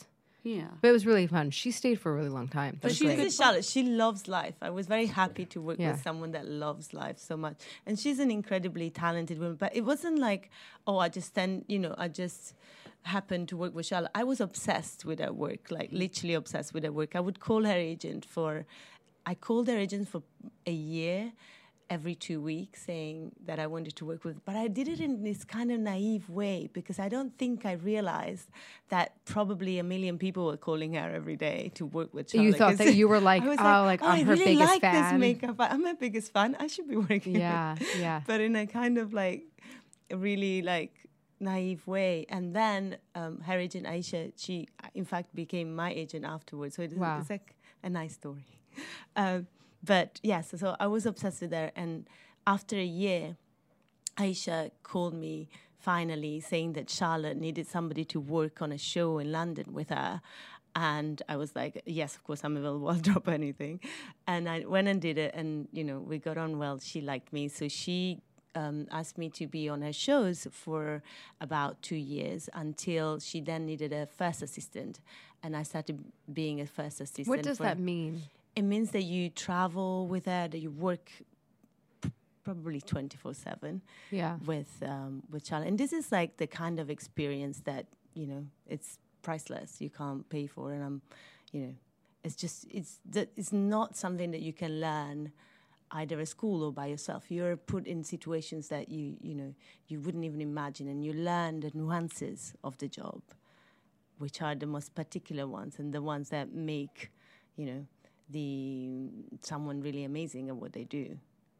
Yeah. But it was really fun. She stayed for a really long time. But That's she's great. good This is Charlotte. She loves life. I was very happy to work Yeah. with someone that loves life so much. And she's an incredibly talented woman. But it wasn't like, oh, I just stand, you know, I just happened to work with Charlotte. I was obsessed with her work, like literally obsessed with her work. I would call her agent for, I called her agent for a year, every two weeks, saying that I wanted to work with. But I did it in this kind of naive way because I don't think I realized that probably a million people were calling her every day to work with Charlotte. You thought that you were like, I was oh, like, oh, I'm I her really biggest like fan. this makeup. I'm her biggest fan. I should be working Yeah, with. yeah. But in a kind of like, a really like naive way. And then um, her agent Aisha, she in fact became my agent afterwards. So it is, Wow. it's like a nice story. Um, But yes, so, so I was obsessed with her. And after a year, Aisha called me finally saying that Charlotte needed somebody to work on a show in London with her. And I was like, yes, of course, I'm available. I'll drop anything. And I went and did it. And, you know, we got on well. She liked me. So she um, asked me to be on her shows for about two years until she then needed a first assistant. And I started being a first assistant. What does for that mean? It means that you travel with her, that you work p- probably twenty-four seven Yeah. with um, with Charlotte. And this is like the kind of experience that, you know, it's priceless. You can't pay for. And I'm, you know, it's just, it's that it's not something that you can learn either at school or by yourself. You're put in situations that you, you know, you wouldn't even imagine. And you learn the nuances of the job, which are the most particular ones and the ones that make, you know, the someone really amazing at what they do.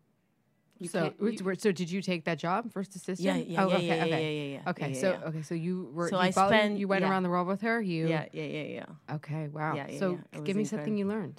You So, can't- you- w- so did you take that job, first assistant? Yeah, yeah, oh, yeah, okay, yeah, okay. yeah, yeah, yeah. Okay, Yeah, so yeah. okay, so you were. So you I followed- spent- You went yeah. around the world with her. You. Yeah, yeah, yeah, yeah. Okay. Wow. Yeah, yeah, so yeah. It give was me something you learned.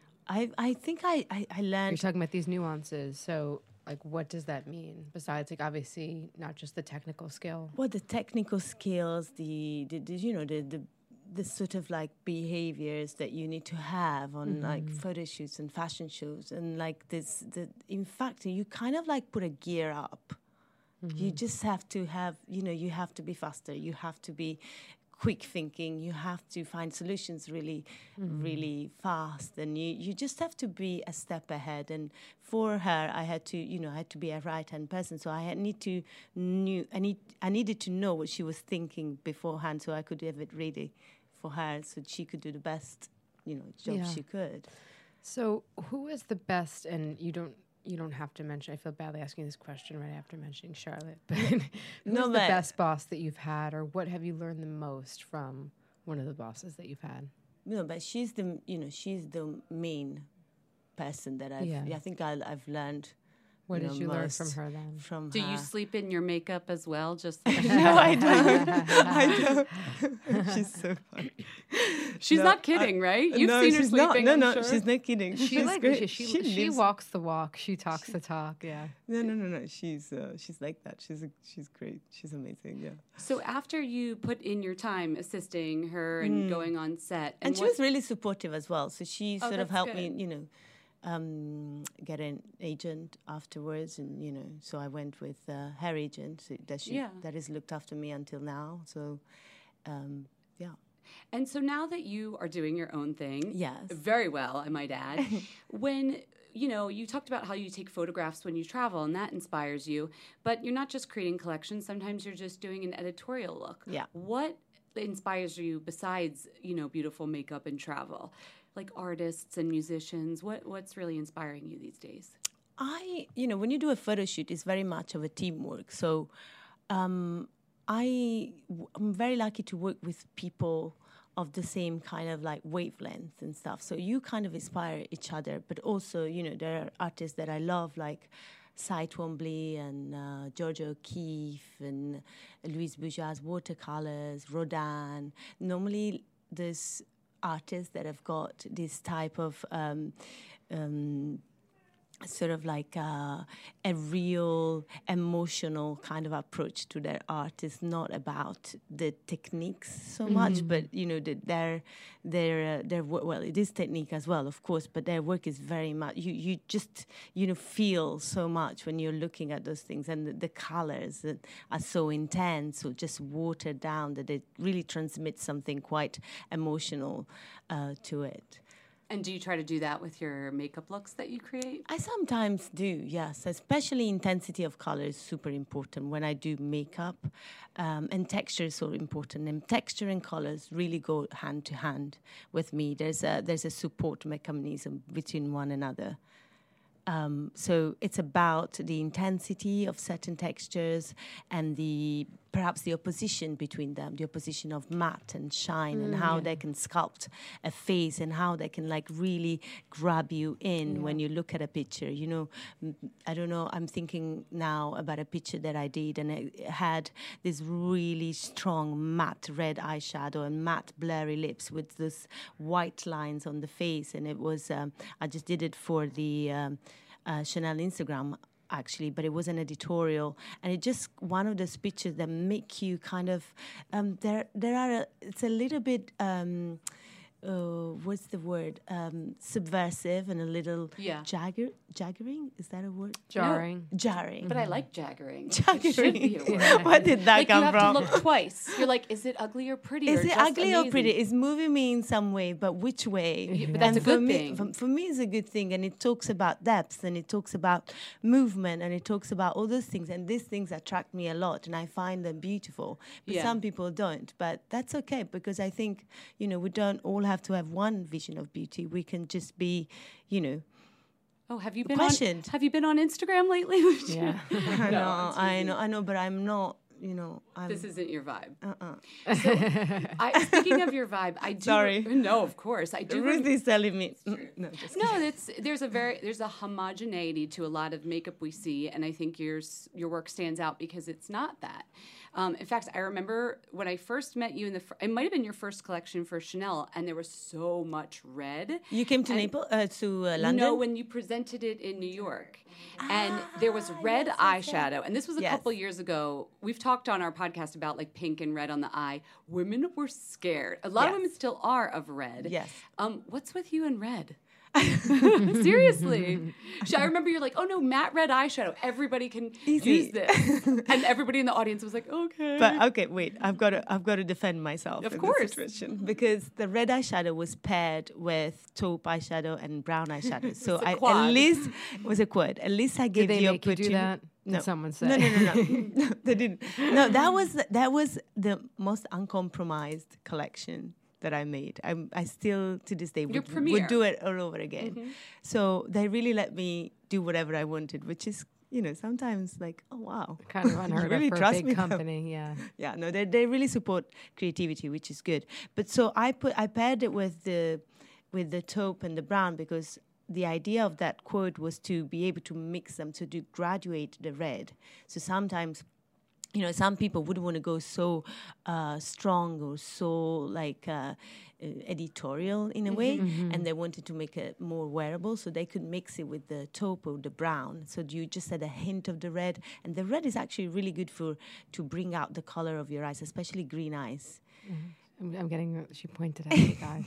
I I think I I, I You're learned. talking about these nuances. So, like, what does that mean? Besides, like, obviously, not just the technical skill. Well, the technical skills, the, the, the you know the, the the sort of like behaviors that you need to have on Mm-hmm. like photo shoots and fashion shows, and like this. The in fact, you kind of like put a gear up. Mm-hmm. You just have to have, you know, you have to be faster. You have to be quick thinking. You have to find solutions really, Mm-hmm. really fast. And you, you just have to be a step ahead. And for her, I had to, you know, I had to be a right-hand person. So I had need to knew, I need, I needed to know what she was thinking beforehand, so I could have it ready for her, so she could do the best, you know, job Yeah. she could. So, who is the best? And you don't. You don't have to mention. I feel badly asking this question right after mentioning Charlotte. But who's No, the but- best boss that you've had, or what have you learned the most from one of the bosses that you've had? No, but she's the, you know, she's the main person that I've, Yeah. I think I, I've learned. What you did know, you learn from most her then? From Do her. you sleep in your makeup as well? Just No, I don't. I don't. She's so funny. she's No, not kidding, right? You've no, seen her she's not. sleeping. No, I'm no, sure. she's not kidding. She she's like great. she she, she lives- walks the walk. She talks the talk. Yeah. No, no, no, no. She's uh, she's like that. She's a, she's great. She's amazing. Yeah. So after you put in your time assisting her and going on set, And she what- was really supportive as well. So she Oh, sort of that's helped good. me, you know, um, get an agent afterwards, and you know, so I went with uh, her agent so that she Yeah. that has looked after me until now. So, um, yeah. And so now that you are doing your own thing, Yes. very well, I might add, when you know, you talked about how you take photographs when you travel and that inspires you, but you're not just creating collections, sometimes you're just doing an editorial look. Yeah. What inspires you besides, you know, beautiful makeup and travel? Like artists and musicians, what what's really inspiring you these days? I, you know, when you do a photo shoot, it's very much of a teamwork. So, um, I, I'm very lucky to work with people of the same kind of like wavelength and stuff. So you kind of inspire each other, but also, you know, there are artists that I love, like Cy Twombly and uh, Georgia O'Keeffe and Louise Bourgeois' watercolors, Rodin. Normally, there's artists that have got this type of um, um, sort of like uh, a real emotional kind of approach to their art. It's not about the techniques so mm-hmm. much, but you know, the, their their uh, their wo- well, it is technique as well, of course, but their work is very much you you just you know feel so much when you're looking at those things, and the, the colors that are so intense or just watered down that it really transmits something quite emotional uh, to it. And do you try to do that with your makeup looks that you create? I sometimes do, yes. Especially intensity of color is super important when I do makeup. Um, and texture is so important. And texture and colors really go hand to hand with me. There's a, there's a support mechanism between one another. Um, so it's about the intensity of certain textures and the perhaps the opposition between them, the opposition of matte and shine, mm, and how yeah. they can sculpt a face and how they can like really grab you in yeah. when you look at a picture. You know, I don't know, I'm thinking now about a picture that I did, and it had this really strong matte red eyeshadow and matte blurry lips with those white lines on the face. And it was, um, I just did it for the um, uh, Chanel Instagram, actually, but it was an editorial, and it just one of those pictures that make you kind of um, there. There are a, it's a little bit. Um, Uh, what's the word? Um, subversive and a little yeah. jagger, jaggering. Is that a word? Jarring. No. Jarring. But I like jaggering. Jaggering. It should be a word. Yeah. Where did that like come you have from? to look twice. You're like, is it ugly or pretty? Is or it just ugly amazing? or pretty? It's moving me in some way, but which way? Yeah, but that's and a good for me, thing. For, for me, it's a good thing, and it talks about depth, and it talks about movement, and it talks about all those things. And these things attract me a lot, and I find them beautiful. But yeah. some people don't. But that's okay, because I think, you know, we don't all have to have one vision of beauty. We can just be, you know. Oh, have you been questioned. on? Have you been on Instagram lately? Yeah, I know, I know, I know, but I'm not. You know, I'm, this isn't your vibe. Uh-uh. So, I, speaking of your vibe, I do. Sorry. No, of course, I do. Ruth is telling me. No, just no, it's there's a very there's a homogeneity to a lot of makeup we see, and I think yours your work stands out because it's not that. Um, in fact, I remember when I first met you in the, fr- it might have been your first collection for Chanel, and there was so much red. You came to and Naples, uh, to uh, London? No, when you presented it in New York. Ah, and there was red yes, eyeshadow. Yes. And this was a yes. couple years ago. We've talked on our podcast about like pink and red on the eye. Women were scared. A lot yes. of women still are of red. Yes. Um, what's with you and red? Seriously. I remember you're like, oh no, matte red eyeshadow. Everybody can Easy. use this. And everybody in the audience was like, okay. But okay, wait, I've got to I've got to defend myself of in course. this situation, because the red eyeshadow was paired with taupe eyeshadow and brown eyeshadow. So I at least it was a quad. At least I gave Did they the make you do that? No. Did someone say? No, no, no, no. no, they didn't. No, that was that was the most uncompromised collection that I made. I, I still, to this day, would, would do it all over again. Mm-hmm. So they really let me do whatever I wanted, which is, you know, sometimes like, oh, wow. Kind of unheard really of for trust a big me company, now. yeah. Yeah, no, they they really support creativity, which is good. But so I put I paired it with the with the taupe and the brown, because the idea of that quote was to be able to mix them, to do graduate the red. So sometimes, you know, some people wouldn't want to go so uh, strong or so like uh, uh, editorial in a mm-hmm. way, mm-hmm. and they wanted to make it more wearable, so they could mix it with the taupe or the brown. So you just had a hint of the red, and the red is actually really good for to bring out the color of your eyes, especially green eyes. Mm-hmm. I'm, I'm getting. She pointed at you guys.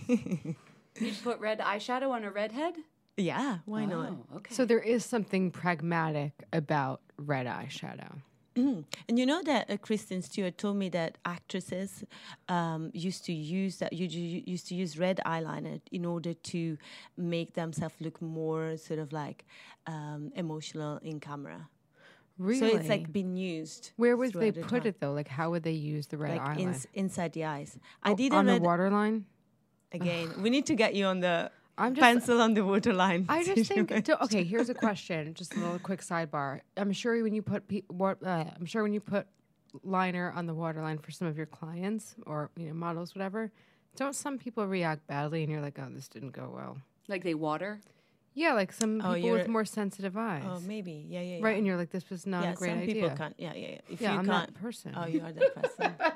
You put red eyeshadow on a redhead? Yeah, why oh, not? Okay. So there is something pragmatic about red eyeshadow. Mm. And you know that uh, Kristen Stewart told me that actresses um, used to use that you, you used to use red eyeliner in order to make themselves look more sort of like um, emotional in camera. Really? So it's like been used. Where would they the put time. it though? Like how would they use the red like eyeliner? ins- inside the eyes. Oh, I did on a the red waterline. Again, we need to get you on the I'm just, pencil on the waterline. I just think. To, okay, here's a question. Just a little quick sidebar. I'm sure when you put pe- what, uh, I'm sure when you put liner on the waterline for some of your clients or you know models, whatever, don't some people react badly and you're like, oh, this didn't go well? Like they water? Yeah, like some Oh, people you're- with more sensitive eyes. Oh, maybe. Yeah, yeah, yeah. Right, and you're like, this was not yeah, a great some idea. people can't. Yeah, yeah, yeah. If Yeah, you I'm can't, that person. Oh, you are that person.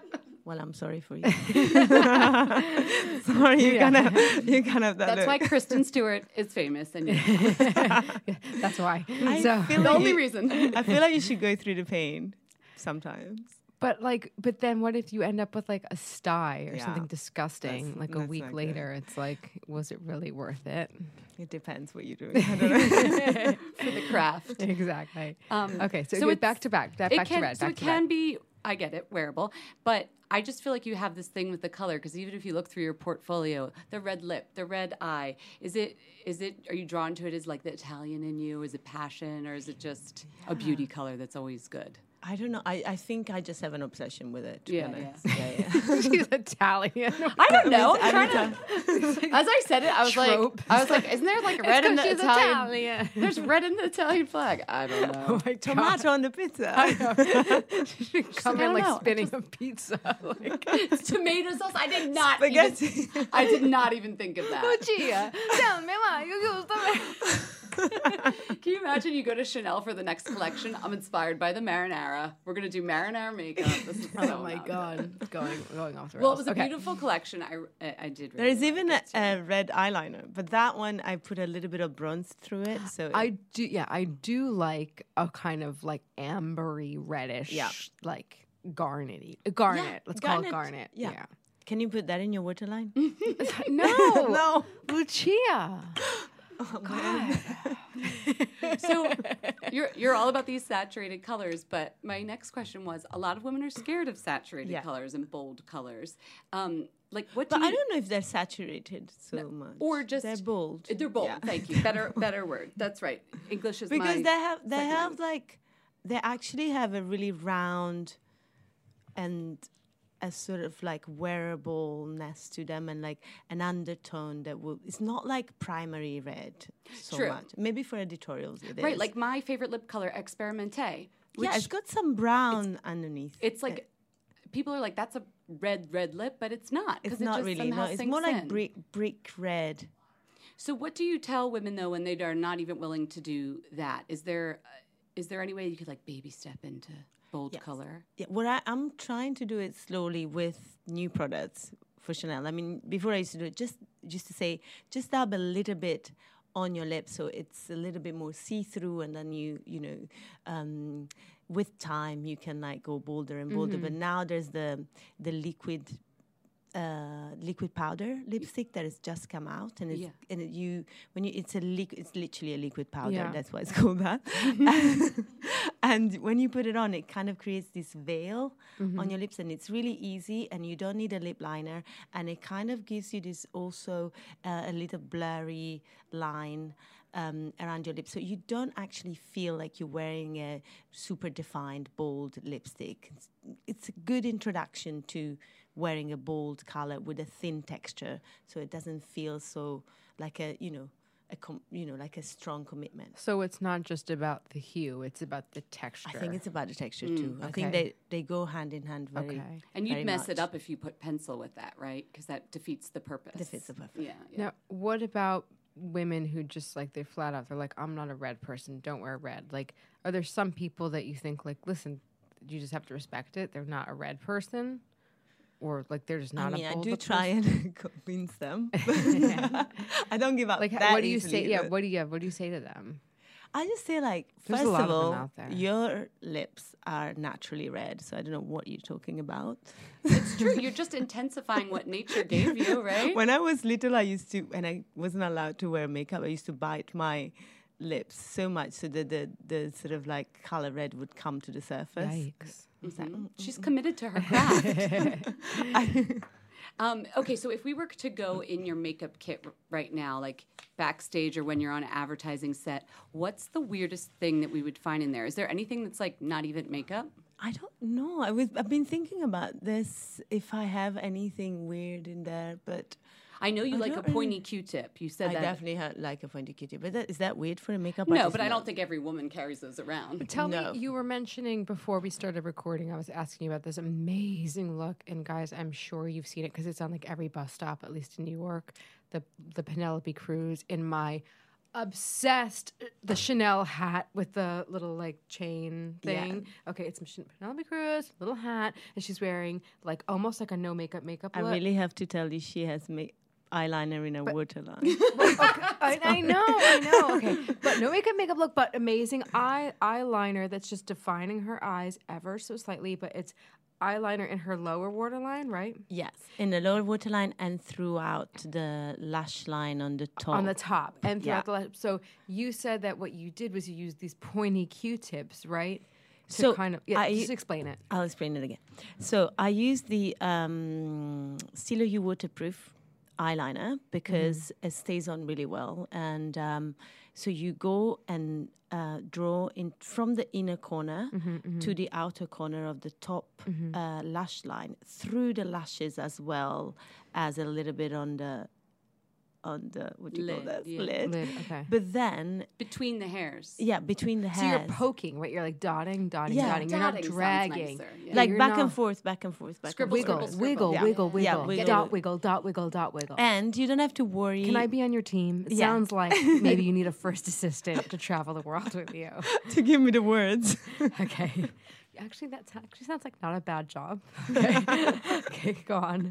Well, I'm sorry for you. Sorry, you Yeah. kind of you kind of that That's look. why Kristen Stewart is famous, and you That's why. I so, feel the like only you- reason. I feel like you should go through the pain sometimes. but like, but then what if you end up with like a sty or Yeah. something disgusting? That's- like a that's week not good. later, it's like, was it really worth it? It depends what you're doing. I don't know. For the craft. Exactly. Um, Okay, so, so you're it's- back to back. That It back can, to red. so back it to can red. be, I get it, wearable, but I just feel like you have this thing with the color because even if you look through your portfolio, the red lip, the red eye, is it, is it, are you drawn to it as like the Italian in you? Is it passion or is it just a beauty color that's always good? I don't know. I, I think I just have an obsession with it. To Yeah, be honest. yeah, yeah. She's Italian. I don't know. I'm Every trying to, as I said it, I was Trope. like, I was like, isn't there like red in the she's Italian? Italian. There's red in the Italian flag. I don't know. Oh my God. Tomato on the pizza. Come I in don't like know. I spinning a pizza. Like, Tomato sauce. I did not. Spaghetti. Even, I did not even think of that. Lucia, tell me why you used the Can you imagine you go to Chanel for the next collection? I'm inspired by the marinara. We're gonna do marinara makeup. This is Oh so my not- God, it's going going off the rails. Well, it was a Okay. beautiful collection. I, I, I did. There Really is like even a, it, too. a red eyeliner, but that one I put a little bit of bronze through it. So I do, yeah, I do like a kind of like ambery reddish, Yeah. like garnety, uh, garnet. Yeah, Let's call it garnet, garnet. yeah. Yeah. can you put that in your waterline? No, No. Lucia. So you're you're all about these saturated colors, but my next question was: a lot of women are scared of saturated Yeah. colors and bold colors. Um, like what? But do you, I don't know if they're saturated so much. or just they're bold. They're bold. Yeah. Thank you. Better better word. That's right. English is because my they have they second have language. like they actually have a really round and a sort of like wearableness to them and like an undertone that will it's not like primary red so True. much. Maybe for editorials it right. is. Like my favorite lip color, Experimente. Which yeah, it's got some brown underneath. it's like people are like that's a red red lip, but it's not. 'cause It's it not just really. No, somehow it's sinks more like in. brick brick red. So what do you tell women though when they are not even willing to do that? Is there uh, is there any way you could like baby step into bold Yes. color? Yeah, what I, I'm trying to do it slowly with new products for Chanel. I mean, before I used to do it just just to say, just dab a little bit on your lips so it's a little bit more see-through, and then you you know, um, with time you can like go bolder and bolder. But now there's the the liquid. Uh, liquid powder lipstick that has just come out, and it's Yeah. and it, you when you it's a liquid, it's literally a liquid powder. Yeah. That's why it's called that. And when you put it on, it kind of creates this veil on your lips, and it's really easy, and you don't need a lip liner, and it kind of gives you this also uh, a little blurry line um, around your lips, so you don't actually feel like you're wearing a super defined bold lipstick. It's, it's a good introduction to wearing a bold color with a thin texture, so it doesn't feel so like a you know a com- you know like a strong commitment. So it's not just about the hue; it's about the texture. I think it's about the texture too. I think okay. they, they go hand in hand very. Okay. And you'd very mess it much. up if you put pencil with that, right? Because that defeats the purpose. Defeats the purpose. Yeah. yeah. Now, what about women who just like they flat out they're like, I'm not a red person, don't wear red. Like, are there some people that you think like, listen, you just have to respect it? They're not a red person, or like they're just not. I mean, a I bold do lip try person? and convince them. I don't give up. Like, that what do you easily, say? Yeah, but what do you what do you say to them? I just say like, There's a first lot of of them all, out there. your lips are naturally red, so I don't know what you're talking about. It's true. You're just intensifying what nature gave you, right? When I was little, I used to, and I wasn't allowed to wear makeup, I used to bite my lips so much so that the, the sort of like color red would come to the surface. Yikes! Mhm. She's committed to her craft. Um, okay, so if we were to go in your makeup kit r- right now, like backstage or when you're on an advertising set, what's the weirdest thing that we would find in there? Is there anything that's like not even makeup? I don't know. I was, I've been thinking about this, if I have anything weird in there, but I know you I like a don't pointy really- Q-tip. You said I that. definitely ha- like a pointy cutie. But that, is that weird for a makeup No, artist? but I don't think every woman carries those around. Tell No. me, you were mentioning before we started recording, I was asking you about this amazing look, and guys, I'm sure you've seen it because it's on like every bus stop, at least in New York. The the Penelope Cruz in my obsessed. The Chanel hat with the little like chain thing. Yeah. Okay, it's Ch- Penelope Cruz, little hat, and she's wearing like almost like a no makeup makeup I look. really have to tell you, she has ma- eyeliner in a waterline. Okay, I, I know, I know. Okay, but no makeup makeup look, but amazing eye eyeliner that's just defining her eyes ever so slightly, but it's eyeliner in her lower waterline, right? Yes, in the lower waterline and throughout the lash line on the top. On the top and throughout Yeah. the lash. So you said that what you did was you used these pointy Q-tips, right? To So kind of yeah, I- just explain it. I'll explain it again. So I use the um, Stilo U waterproof eyeliner because Mm-hmm. it stays on really well. And um, so you go and uh, draw in from the inner corner Mm-hmm, to the outer corner of the top uh, lash line, through the lashes as well as a little bit on the on the what do you call Lid, that yeah. lid. Lid, okay. But then Between the hairs. yeah, between the So hairs. you're poking, right? You're like dotting, dotting, Yeah. dotting. You're not Dotting sounds dragging. nicer, yeah. like You're back and not- forth, back and forth, back Scribble, and Wiggle, forth. scribble, wiggle, Yeah. wiggle, wiggle, Yeah, wiggle. dot, wiggle, dot, wiggle, dot, wiggle. And you don't have to worry. Can I be on your team? It Yeah. sounds like maybe you need a first assistant to travel the world with you. to give me the words? Okay. Actually, that actually sounds like not a bad job. Okay, okay, go on.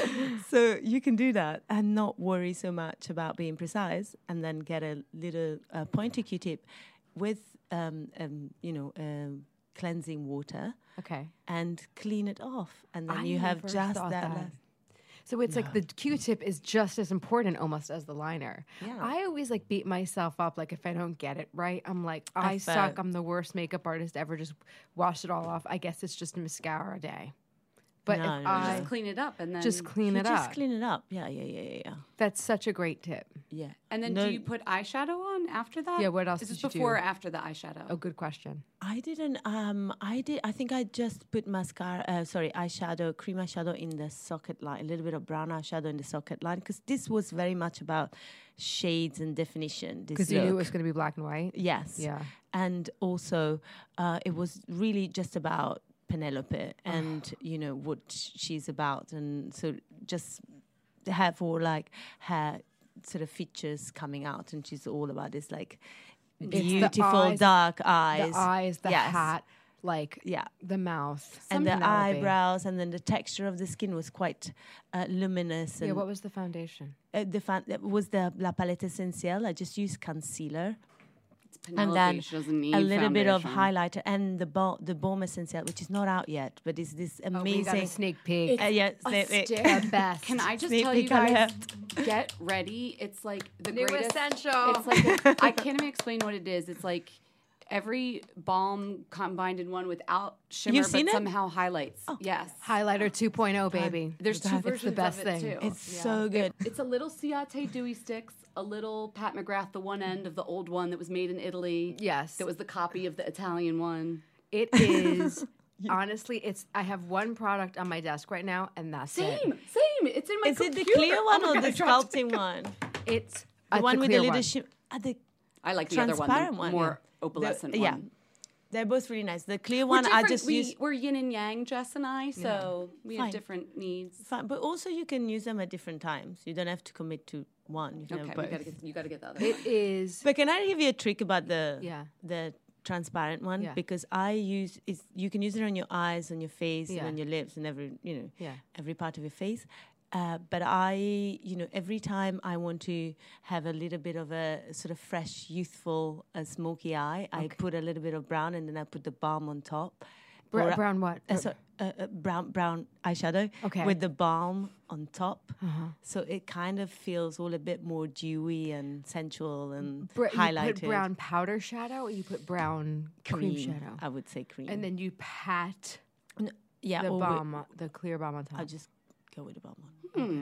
So you can do that and not worry so much about being precise, and then get a little uh, pointy Q-tip with, um, um, you know, um, cleansing water, Okay. and clean it off, and then I you have never just thought that. that. left. So it's like the Q-tip is just as important almost as the liner. Yeah. I always like beat myself up like if I don't get it right. I'm like, I, I suck. felt- I'm the worst makeup artist ever. Just wash it all off. I guess it's just a mascara day. But No, if no, no. I Just clean it up and then just clean You it just up, clean it up. Yeah, yeah, yeah, yeah, yeah. that's such a great tip. Yeah. And then No, do you put eyeshadow on after that? Yeah, what else Is did this you do? before or after the eyeshadow? Oh, good question. I didn't. Um, I did. I think I just put mascara. Uh, sorry, eyeshadow, cream eyeshadow in the socket line. A little bit of brown eyeshadow in the socket line, because this was very much about shades and definition. This Because you knew it look. was going to be black and white. Yes. Yeah. And also, uh, it was really just about Penelope and you know what she's about, and so just have all like her sort of features coming out, and she's all about this like the beautiful eyes- dark eyes, The eyes, the Yes. hat, like yeah. the mouth, And the Penelope. eyebrows, and then the texture of the skin was quite uh, luminous. And Yeah, what was the foundation? uh, the fan- that was the La Palette Essentielle. I just used concealer. It's Penelope, And then she doesn't need a little bit of foundation. highlighter, and the ba- the Baume Essentielle, which is not out yet, but is this Oh, we got a amazing. sneak peek. uh, yeah, A sneak peek. stick. The best. Can I just Sneak tell you peek on guys, it. get ready. It's like the New greatest. essential. It's like a, I can't even explain what it is. It's like every balm combined in one without shimmer, You've but seen it? somehow highlights. Yes. Highlighter two point oh, baby. There's two It's versions the best of it thing. too. It's so good. It's a little Ciate Dewy Sticks, a little Pat McGrath, the one end of the old one that was made in Italy. Yes. That was the copy of the Italian one. It is. Honestly, it's. I have one product on my desk right now, and that's Same, it. same. It's in my Is it the computer. clear Oh one my or God, the I dropped it. sculpting one? It's The uh, one with the clear little one. shim- uh, the I like the other one, transparent the one, more yeah. opalescent The- one. Yeah, they're both really nice. The clear We're one I different. just we, use. We're yin and yang, Jess and I, so we Fine. have different needs. Fine, but also you can use them at different times. You don't have to commit to one. You can Okay, have we both. gotta get, you got to get the other It one. is. But can I give you a trick about the Yeah. the transparent one? Yeah. Because I use is you can use it on your eyes, on your face, Yeah. and on your lips, and every you know Yeah. every part of your face. Uh, but I, you know, every time I want to have a little bit of a sort of fresh, youthful, uh, smoky eye, I put a little bit of brown, and then I put the balm on top. Br- Or- brown what? Uh, so, uh, uh, brown brown eyeshadow Okay. with the balm on top, so it kind of feels all a bit more dewy and sensual and Br- highlighted. You put brown powder shadow, or you put brown cream, shadow, I would say cream. and then you pat No, yeah, the or balm, with- on- the clear balm on top. I'll just go with the balm on.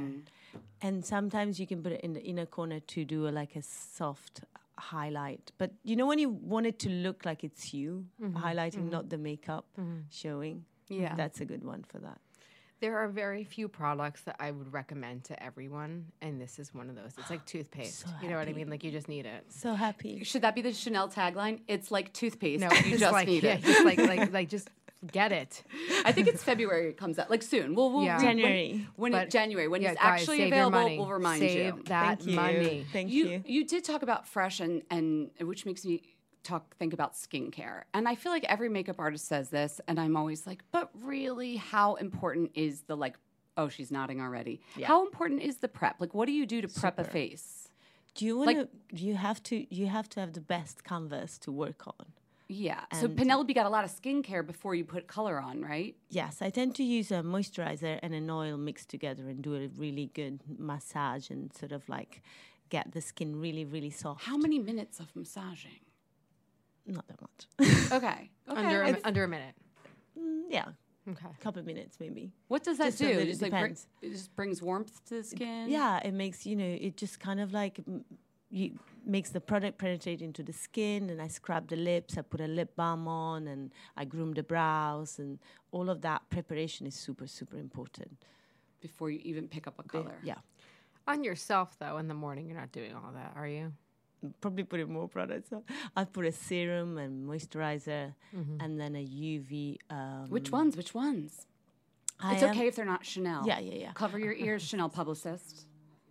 And sometimes you can put it in the inner corner to do a, like a soft highlight. But you know when you want it to look like it's you highlighting, not the makeup showing. Yeah. That's a good one for that. There are very few products that I would recommend to everyone, and this is one of those. It's like toothpaste. So you know what I happy. mean? Like you just need it. So happy. Should that be the Chanel tagline? It's like toothpaste. No, you it's just like, need yeah, it. just like like like just Get it. I think it's February it comes out, like soon. We'll, we'll Yeah. read- January. When, when But- it, January, when Yeah, it's guys, actually save your available, money. we'll remind Save you. that Thank you. money. Thank you, you. you did talk about fresh and, and which makes me talk think about skincare. And I feel like every makeup artist says this, and I'm always like, but really, how important is the like? Oh, she's nodding already. Yeah. How important is the prep? Like, what do you do to prep a face? Do you want Like- to? You have to. You have to have the best canvas to work on. Yeah. So And- Penelope got a lot of skincare before you put color on, right? Yes, I tend to use a moisturizer and an oil mixed together and do a really good massage and sort of like get the skin really, really soft. How many minutes of massaging? Not that much. Okay. Okay. Under a, It's- under a minute. Mm, yeah, Okay. a couple of minutes maybe. what does that just so do? that it Just like bring, depends. it just brings warmth to the skin. Yeah, it makes, you know, it just kind of like mm, you makes the product penetrate into the skin, and I scrub the lips, I put a lip balm on, and I groom the brows, and all of that preparation is super, super important. Before you even pick up a color. Yeah. On yourself, though, in the morning, you're not doing all that, are you? Probably putting more products on. I put a serum and moisturizer, and then a U V. Um, Which ones? Which ones? I It's am- okay if they're not Chanel. Yeah, yeah, yeah. Cover your ears, Chanel publicist.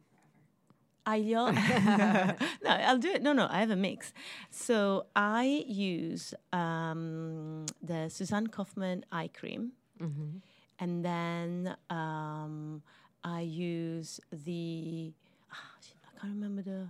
I yo- no, I'll do it. No, no, I have a mix. So I use um, the Suzanne Kaufman eye cream, and then um, I use the ah, shit, I can't remember the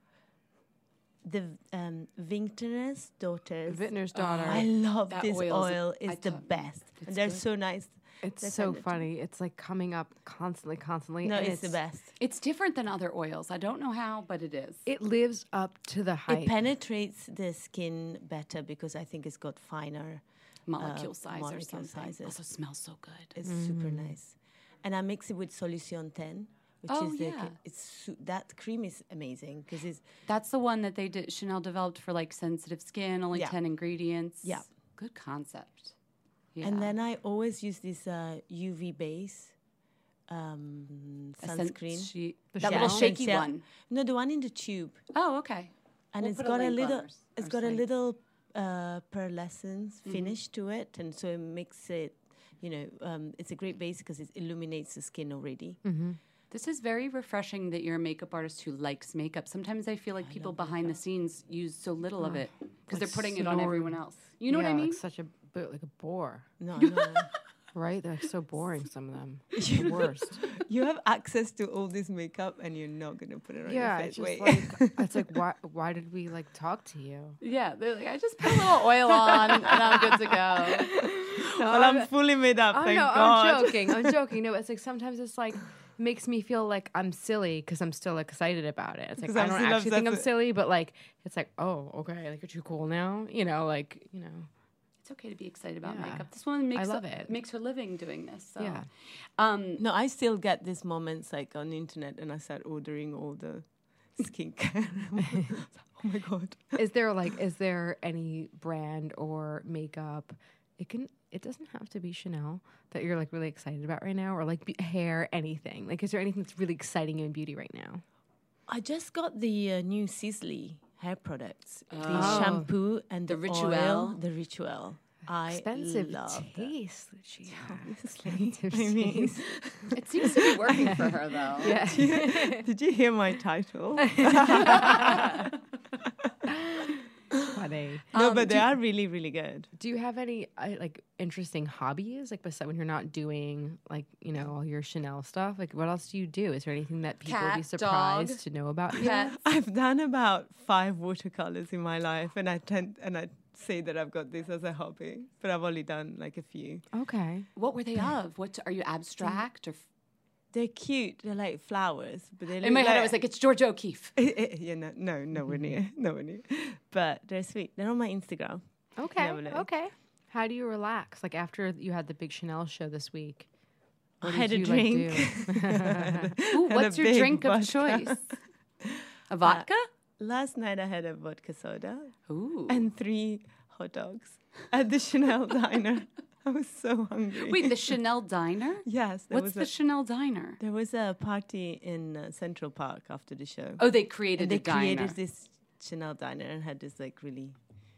the um, Vintner's daughters. Vintner's daughter. I love That this oil's- oil. I It's the ta- best. it's And they're good. so nice. It's They so send it to me. funny. It's like coming up constantly, constantly. No, and it's, the best. It's different than other oils. I don't know how, but it is. It lives up to the hype. It penetrates the skin better because I think it's got finer molecule uh, size or molecule something. sizes. Also smells so good. It's super nice. And I mix it with Solution ten, which Oh, is the, yeah. it's su- that cream is amazing because it's That's the one that they did. Chanel developed for like sensitive skin. Only Yeah. ten ingredients. Yeah. Good concept. Yeah. and then I always use this uh, U V base um, A sen- sunscreen. she- The that Yeah, little shaky Sensea- one. No, the one in the tube, Oh, okay. and We'll it's put got a, link on little. our s- It's our got a site. little uh, pearlescence Mm-hmm. finish to it, and so it makes it. You know, um, it's a great base because it illuminates the skin already. This is very refreshing that you're a makeup artist who likes makeup. Sometimes I feel like people behind the scenes use so little of it because they're putting it on snoring. everyone else. You know yeah, what I mean? Like such a bo- like a bore, No, no. right? They're like so boring. Some of them, the worst. You have access to all this makeup, and you're not gonna put it on Yeah, your it's face. just Wait. like it's like why why did we like talk to you? Yeah, they're like, I just put a little oil on and I'm good to go. well, I'm fully made up. Oh thank no, God. I'm joking. I'm joking. No, it's like sometimes it's like makes me feel like I'm silly because I'm still excited about it. It's like 'Cause I I'm don't still actually think I'm obsessed. silly, but like it's like oh okay, like you're too cool now. You know, like you know. It's okay to be excited about Yeah. makeup. This woman makes love a- it. makes her living doing this. So. Yeah. Um, No, I still get these moments like on the internet, and I start ordering all the skincare. Oh my God. Is there like is there any brand or makeup? It can. It doesn't have to be Chanel that you're like really excited about right now, or like be- hair, anything. Like, is there anything that's really exciting in beauty right now? I just got the uh, new Sisley hair products, the Oh. shampoo and The the, Rituel. oil, the Rituel. I Expensive love that. taste, Lucia. Honestly, Expensive I mean, taste. it seems to be working for her though. Yeah. did you hear my title? Funny. No, Um, but do they you- are really, really good. Do you have any uh, like interesting hobbies? Like besides when you're not doing like you know all your Chanel stuff, like what else do you do? Is there anything that people would be Cat, surprised dog, to know about you? Pets. I've done about five watercolors in my life, and I tend and I say that I've got this as a hobby, but I've only done like a few. Okay. What were they of? What are you abstract or? F- They're cute. They're like flowers, but they look in my like, head, I was like, it's George O'Keeffe. yeah, no, no, nowhere near, nowhere near. But they're sweet. They're on my Instagram. Okay. Never know. Okay. How do you relax? Like after you had the big Chanel show this week, I what had did a you, drink. Like, do? Ooh, Had what's a your big drink of vodka. choice? A vodka? Last night I had a vodka soda Ooh. and three hot dogs at the Chanel diner. I was so hungry. Wait, the Chanel Diner? yes, there What's was the a, Chanel Diner? there was a party in uh, Central Park after the show. Oh, they created and they a diner. created this Chanel diner and had this like really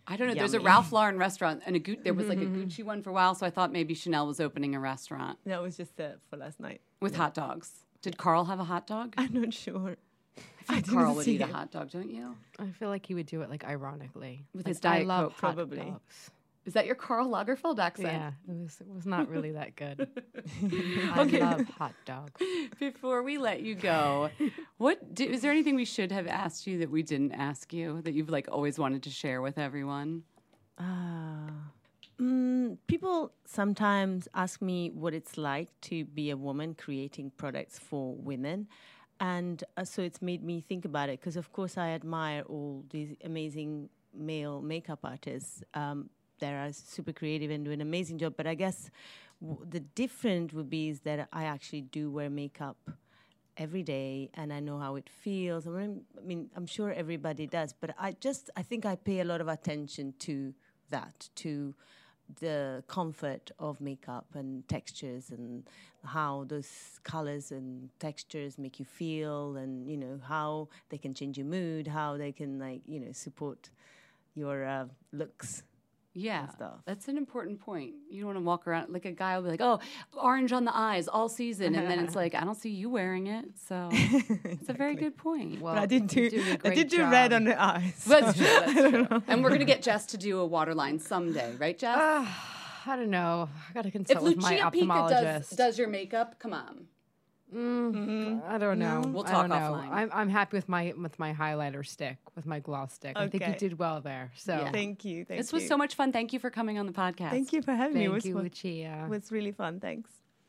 I don't know. There's a yummy. Ralph Lauren restaurant, and a Gu- there was like a Gucci one for a while, so I thought maybe Chanel was opening a restaurant That was just uh, for last night. with hot dogs. Did Carl have a hot dog? I'm not sure. I feel Carl would eat a hot dog, don't you? I feel like he would do it like ironically. With Like, his Diet I love Coke, hot probably. dogs. Is that your Carl Lagerfeld accent? Yeah, it was, it was not really that good. I love hot dogs. Before we let you go, what do, is there anything we should have asked you that we didn't ask you that you've like always wanted to share with everyone? Ah. Mm, people sometimes ask me what it's like to be a woman creating products for women. And uh, so it's made me think about it because, of course, I admire all these amazing male makeup artists. Um, they are super creative and do an amazing job. But I guess w- the difference would be is that I actually do wear makeup every day and I know how it feels. I mean, I mean, I'm sure everybody does. But I just, I think I pay a lot of attention to that, to the comfort of makeup and textures and how those colors and textures make you feel, and you know how they can change your mood, how they can like you know support your uh, looks. Yeah, stuff. That's an important point. You don't want to walk around like a guy will be like, "Oh, orange on the eyes all season," and then it's like, "I don't see you wearing it." So it's a very good point. Well, But I did do, you're doing a I great did do job. red on the eyes. That's true. That's true. And we're gonna get Jess to do a waterline someday, right, Jess? I don't know. I got to if consult with my Lucia Pica does, ophthalmologist. does your makeup, come on. Mm, I don't know. We'll I talk don't know. offline. I'm I'm happy with my with my highlighter stick, with my gloss stick. I think you Okay. did well there. So Yeah. Thank you. Thank This you. was so much fun. Thank you for coming on the podcast. Thank you for having me. It thank was you, fun. Lucia. It was really fun. Thanks.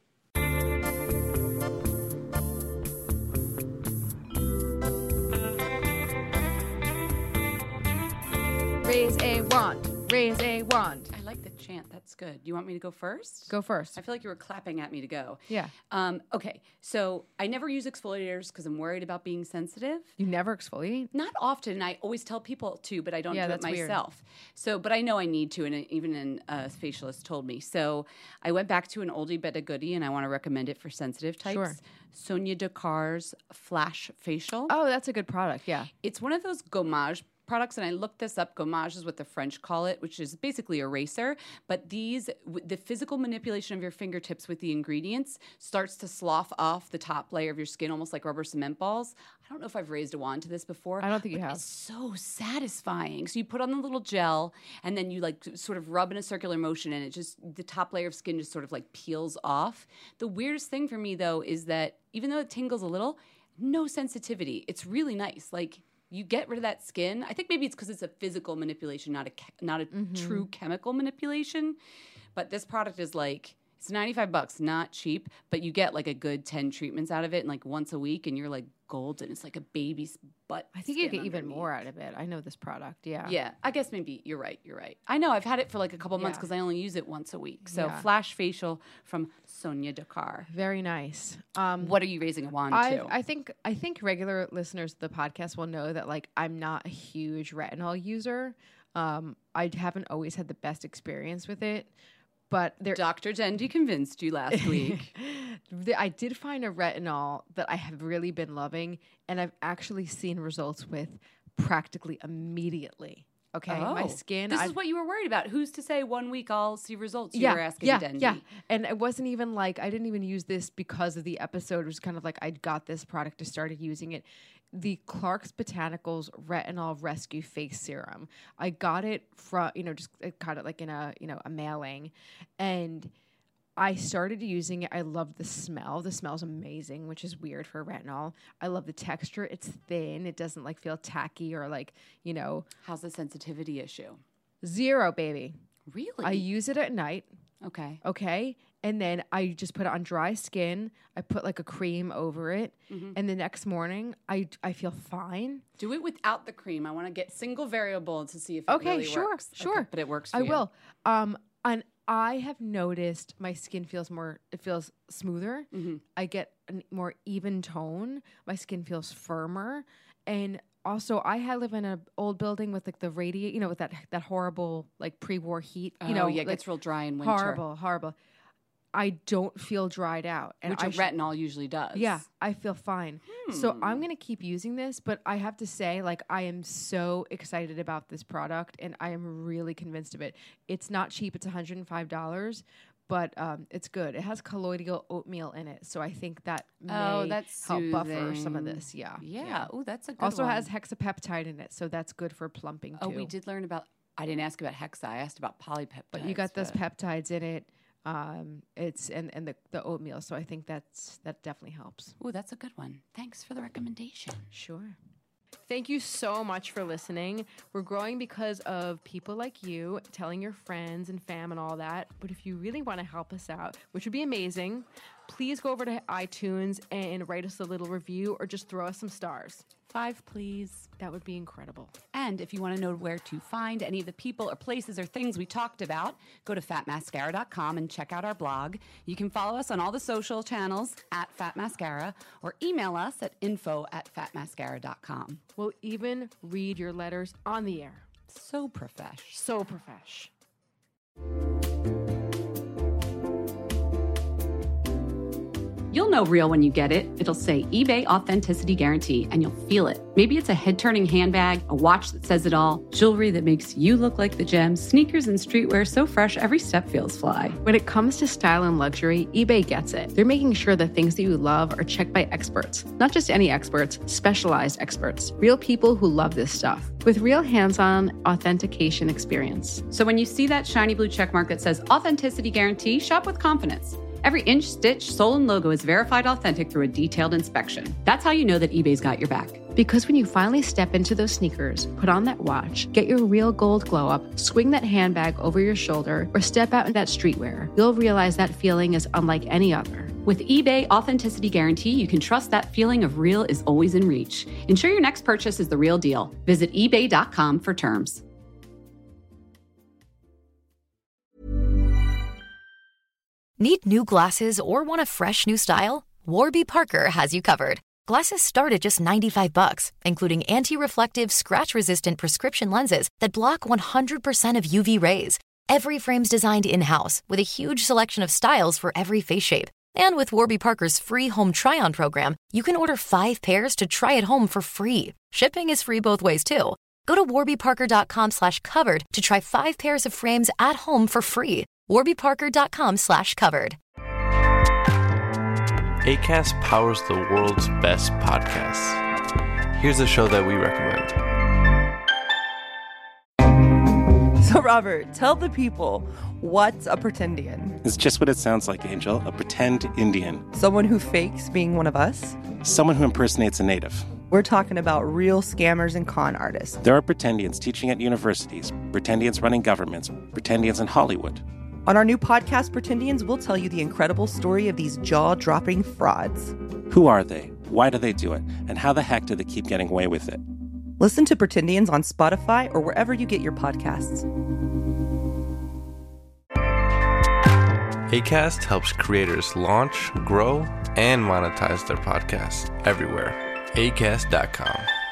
Raise a wand. Raise a wand. I like the chant. That's good. You want me to go first? Go first. I feel like you were clapping at me to go. Yeah. Um, okay. So I never use exfoliators because I'm worried about being sensitive. You never exfoliate? Not often. I always tell people to, but I don't Yeah, do it that's weird. myself. So, but I know I need to, and it- even an uh, facialist told me. So I went back to an oldie but a goodie, and I want to recommend it for sensitive types. Sure. Sonia Dakar's Flash Facial. Oh, that's a good product. Yeah. It's one of those gommage products, and I looked this up. Gommage is what the French call it, which is basically eraser. But these, w- the physical manipulation of your fingertips with the ingredients starts to slough off the top layer of your skin, almost like rubber cement balls. I don't know if I've raised a wand to this before. I don't think you but have. It's so satisfying. So you put on the little gel, and then you like sort of rub in a circular motion, and it just, the top layer of skin just sort of like peels off. The weirdest thing for me, though, is that even though it tingles a little, no sensitivity. It's really nice. Like, you get rid of that skin. I think maybe it's because it's a physical manipulation, not a che- not a Mm-hmm. true chemical manipulation. But this product is like, it's ninety-five bucks, not cheap, but you get like a good ten treatments out of it, and like once a week, and you're like golden. It's like a baby's butt. I think you skin get even underneath. more out of it. I know this product. Yeah. Yeah, I guess maybe you're right. You're right. I know I've had it for like a couple months Yeah. because I only use it once a week. So Yeah. Flash Facial from Sonia Dakar. Very nice. Um, What are you raising a wand I, to? I think I think regular listeners of the podcast will know that like I'm not a huge retinol user. Um, I haven't always had the best experience with it, but there Doctor Dendi convinced you last week. the- I did find a retinol that I have really been loving, and I've actually seen results with practically immediately. Okay, my Oh, skin. This I, is what you were worried about. Who's to say one week I'll see results? You yeah, were asking yeah, Dendi. yeah. And it wasn't even like I didn't even use this because of the episode. It was kind of like I got this product, I started using it. The Clark's Botanicals Retinol Rescue Face Serum. I got it from you know just I got it like in a you know a mailing, and I started using it. I love the smell. The smell's amazing, which is weird for retinol. I love the texture. It's thin. It doesn't like feel tacky or like you know How's the sensitivity issue? zero, baby. Really? I use it at night. okay. Okay. And then I just put it on dry skin. I put like a cream over it. Mm-hmm. And the next morning, I, I feel fine. Do it without the cream. I want to get single variable to see if it Okay, really sure, works. Okay, sure. but it works for I you. will. Um, and I have noticed my skin feels more, it feels smoother. Mm-hmm. I get a more even tone. My skin feels firmer. And also, I had live in an old building with like the radiate, you know, with that that horrible like pre-war heat. You Oh, know, yeah, it like, gets real dry in winter. horrible, horrible. I don't feel dried out. And Which I a sh- retinol usually does. Yeah, I feel fine. Hmm. So I'm going to keep using this, but I have to say, like, I am so excited about this product, and I am really convinced of it. It's not cheap. It's one hundred five dollars, but um, it's good. It has colloidal oatmeal in it, so I think that Oh, may that's help buffer some soothing. of this. Yeah. Yeah. Oh, that's a good Also one. has hexapeptide in it, so that's good for plumping, too. Oh, we did learn about, I didn't ask about hexa. I asked about polypeptides. But you got those but- peptides in it. Um, it's and, and the, the oatmeal, so I think that's that definitely helps. Oh, that's a good one. Thanks for the recommendation. Sure. Thank you so much for listening. We're growing because of people like you telling your friends and fam and all that. But if you really want to help us out, which would be amazing, please go over to iTunes and write us a little review or just throw us some stars. Five, please. That would be incredible. And if you want to know where to find any of the people or places or things we talked about, go to fat mascara dot com and check out our blog. You can follow us on all the social channels at Fat Mascara or email us at info at fat mascara dot com. We'll even read your letters on the air. So profesh. So profesh. You'll know real when you get it. It'll say eBay Authenticity Guarantee, and you'll feel it. Maybe it's a head-turning handbag, a watch that says it all, jewelry that makes you look like the gems, sneakers and streetwear so fresh every step feels fly. When it comes to style and luxury, eBay gets it. They're making sure the things that you love are checked by experts. Not just any experts, specialized experts. Real people who love this stuff. With real hands-on authentication experience. So when you see that shiny blue checkmark that says Authenticity Guarantee, shop with confidence. Every inch, stitch, sole, and logo is verified authentic through a detailed inspection. That's how you know that eBay's got your back. Because when you finally step into those sneakers, put on that watch, get your real gold glow up, swing that handbag over your shoulder, or step out in that streetwear, you'll realize that feeling is unlike any other. With eBay Authenticity Guarantee, you can trust that feeling of real is always in reach. Ensure your next purchase is the real deal. Visit ebay dot com for terms. Need new glasses or want a fresh new style? Warby Parker has you covered. Glasses start at just ninety-five bucks, including anti-reflective, scratch-resistant prescription lenses that block one hundred percent of U V rays. Every frame's designed in-house with a huge selection of styles for every face shape. And with Warby Parker's free home try-on program, you can order five pairs to try at home for free. Shipping is free both ways, too. Go to warby parker dot com slash covered to try five pairs of frames at home for free. warby parker dot com slash covered. Acast powers the world's best podcasts. Here's a show that we recommend. So, Robert, tell the people, what's a pretendian? It's just what it sounds like, Angel. A pretend Indian. Someone who fakes being one of us? Someone who impersonates a native. We're talking about real scammers and con artists. There are pretendians teaching at universities, pretendians running governments, pretendians in Hollywood. On our new podcast, Pretendians, we'll tell you the incredible story of these jaw-dropping frauds. Who are they? Why do they do it? And how the heck do they keep getting away with it? Listen to Pretendians on Spotify or wherever you get your podcasts. Acast helps creators launch, grow, and monetize their podcasts everywhere. acast dot com.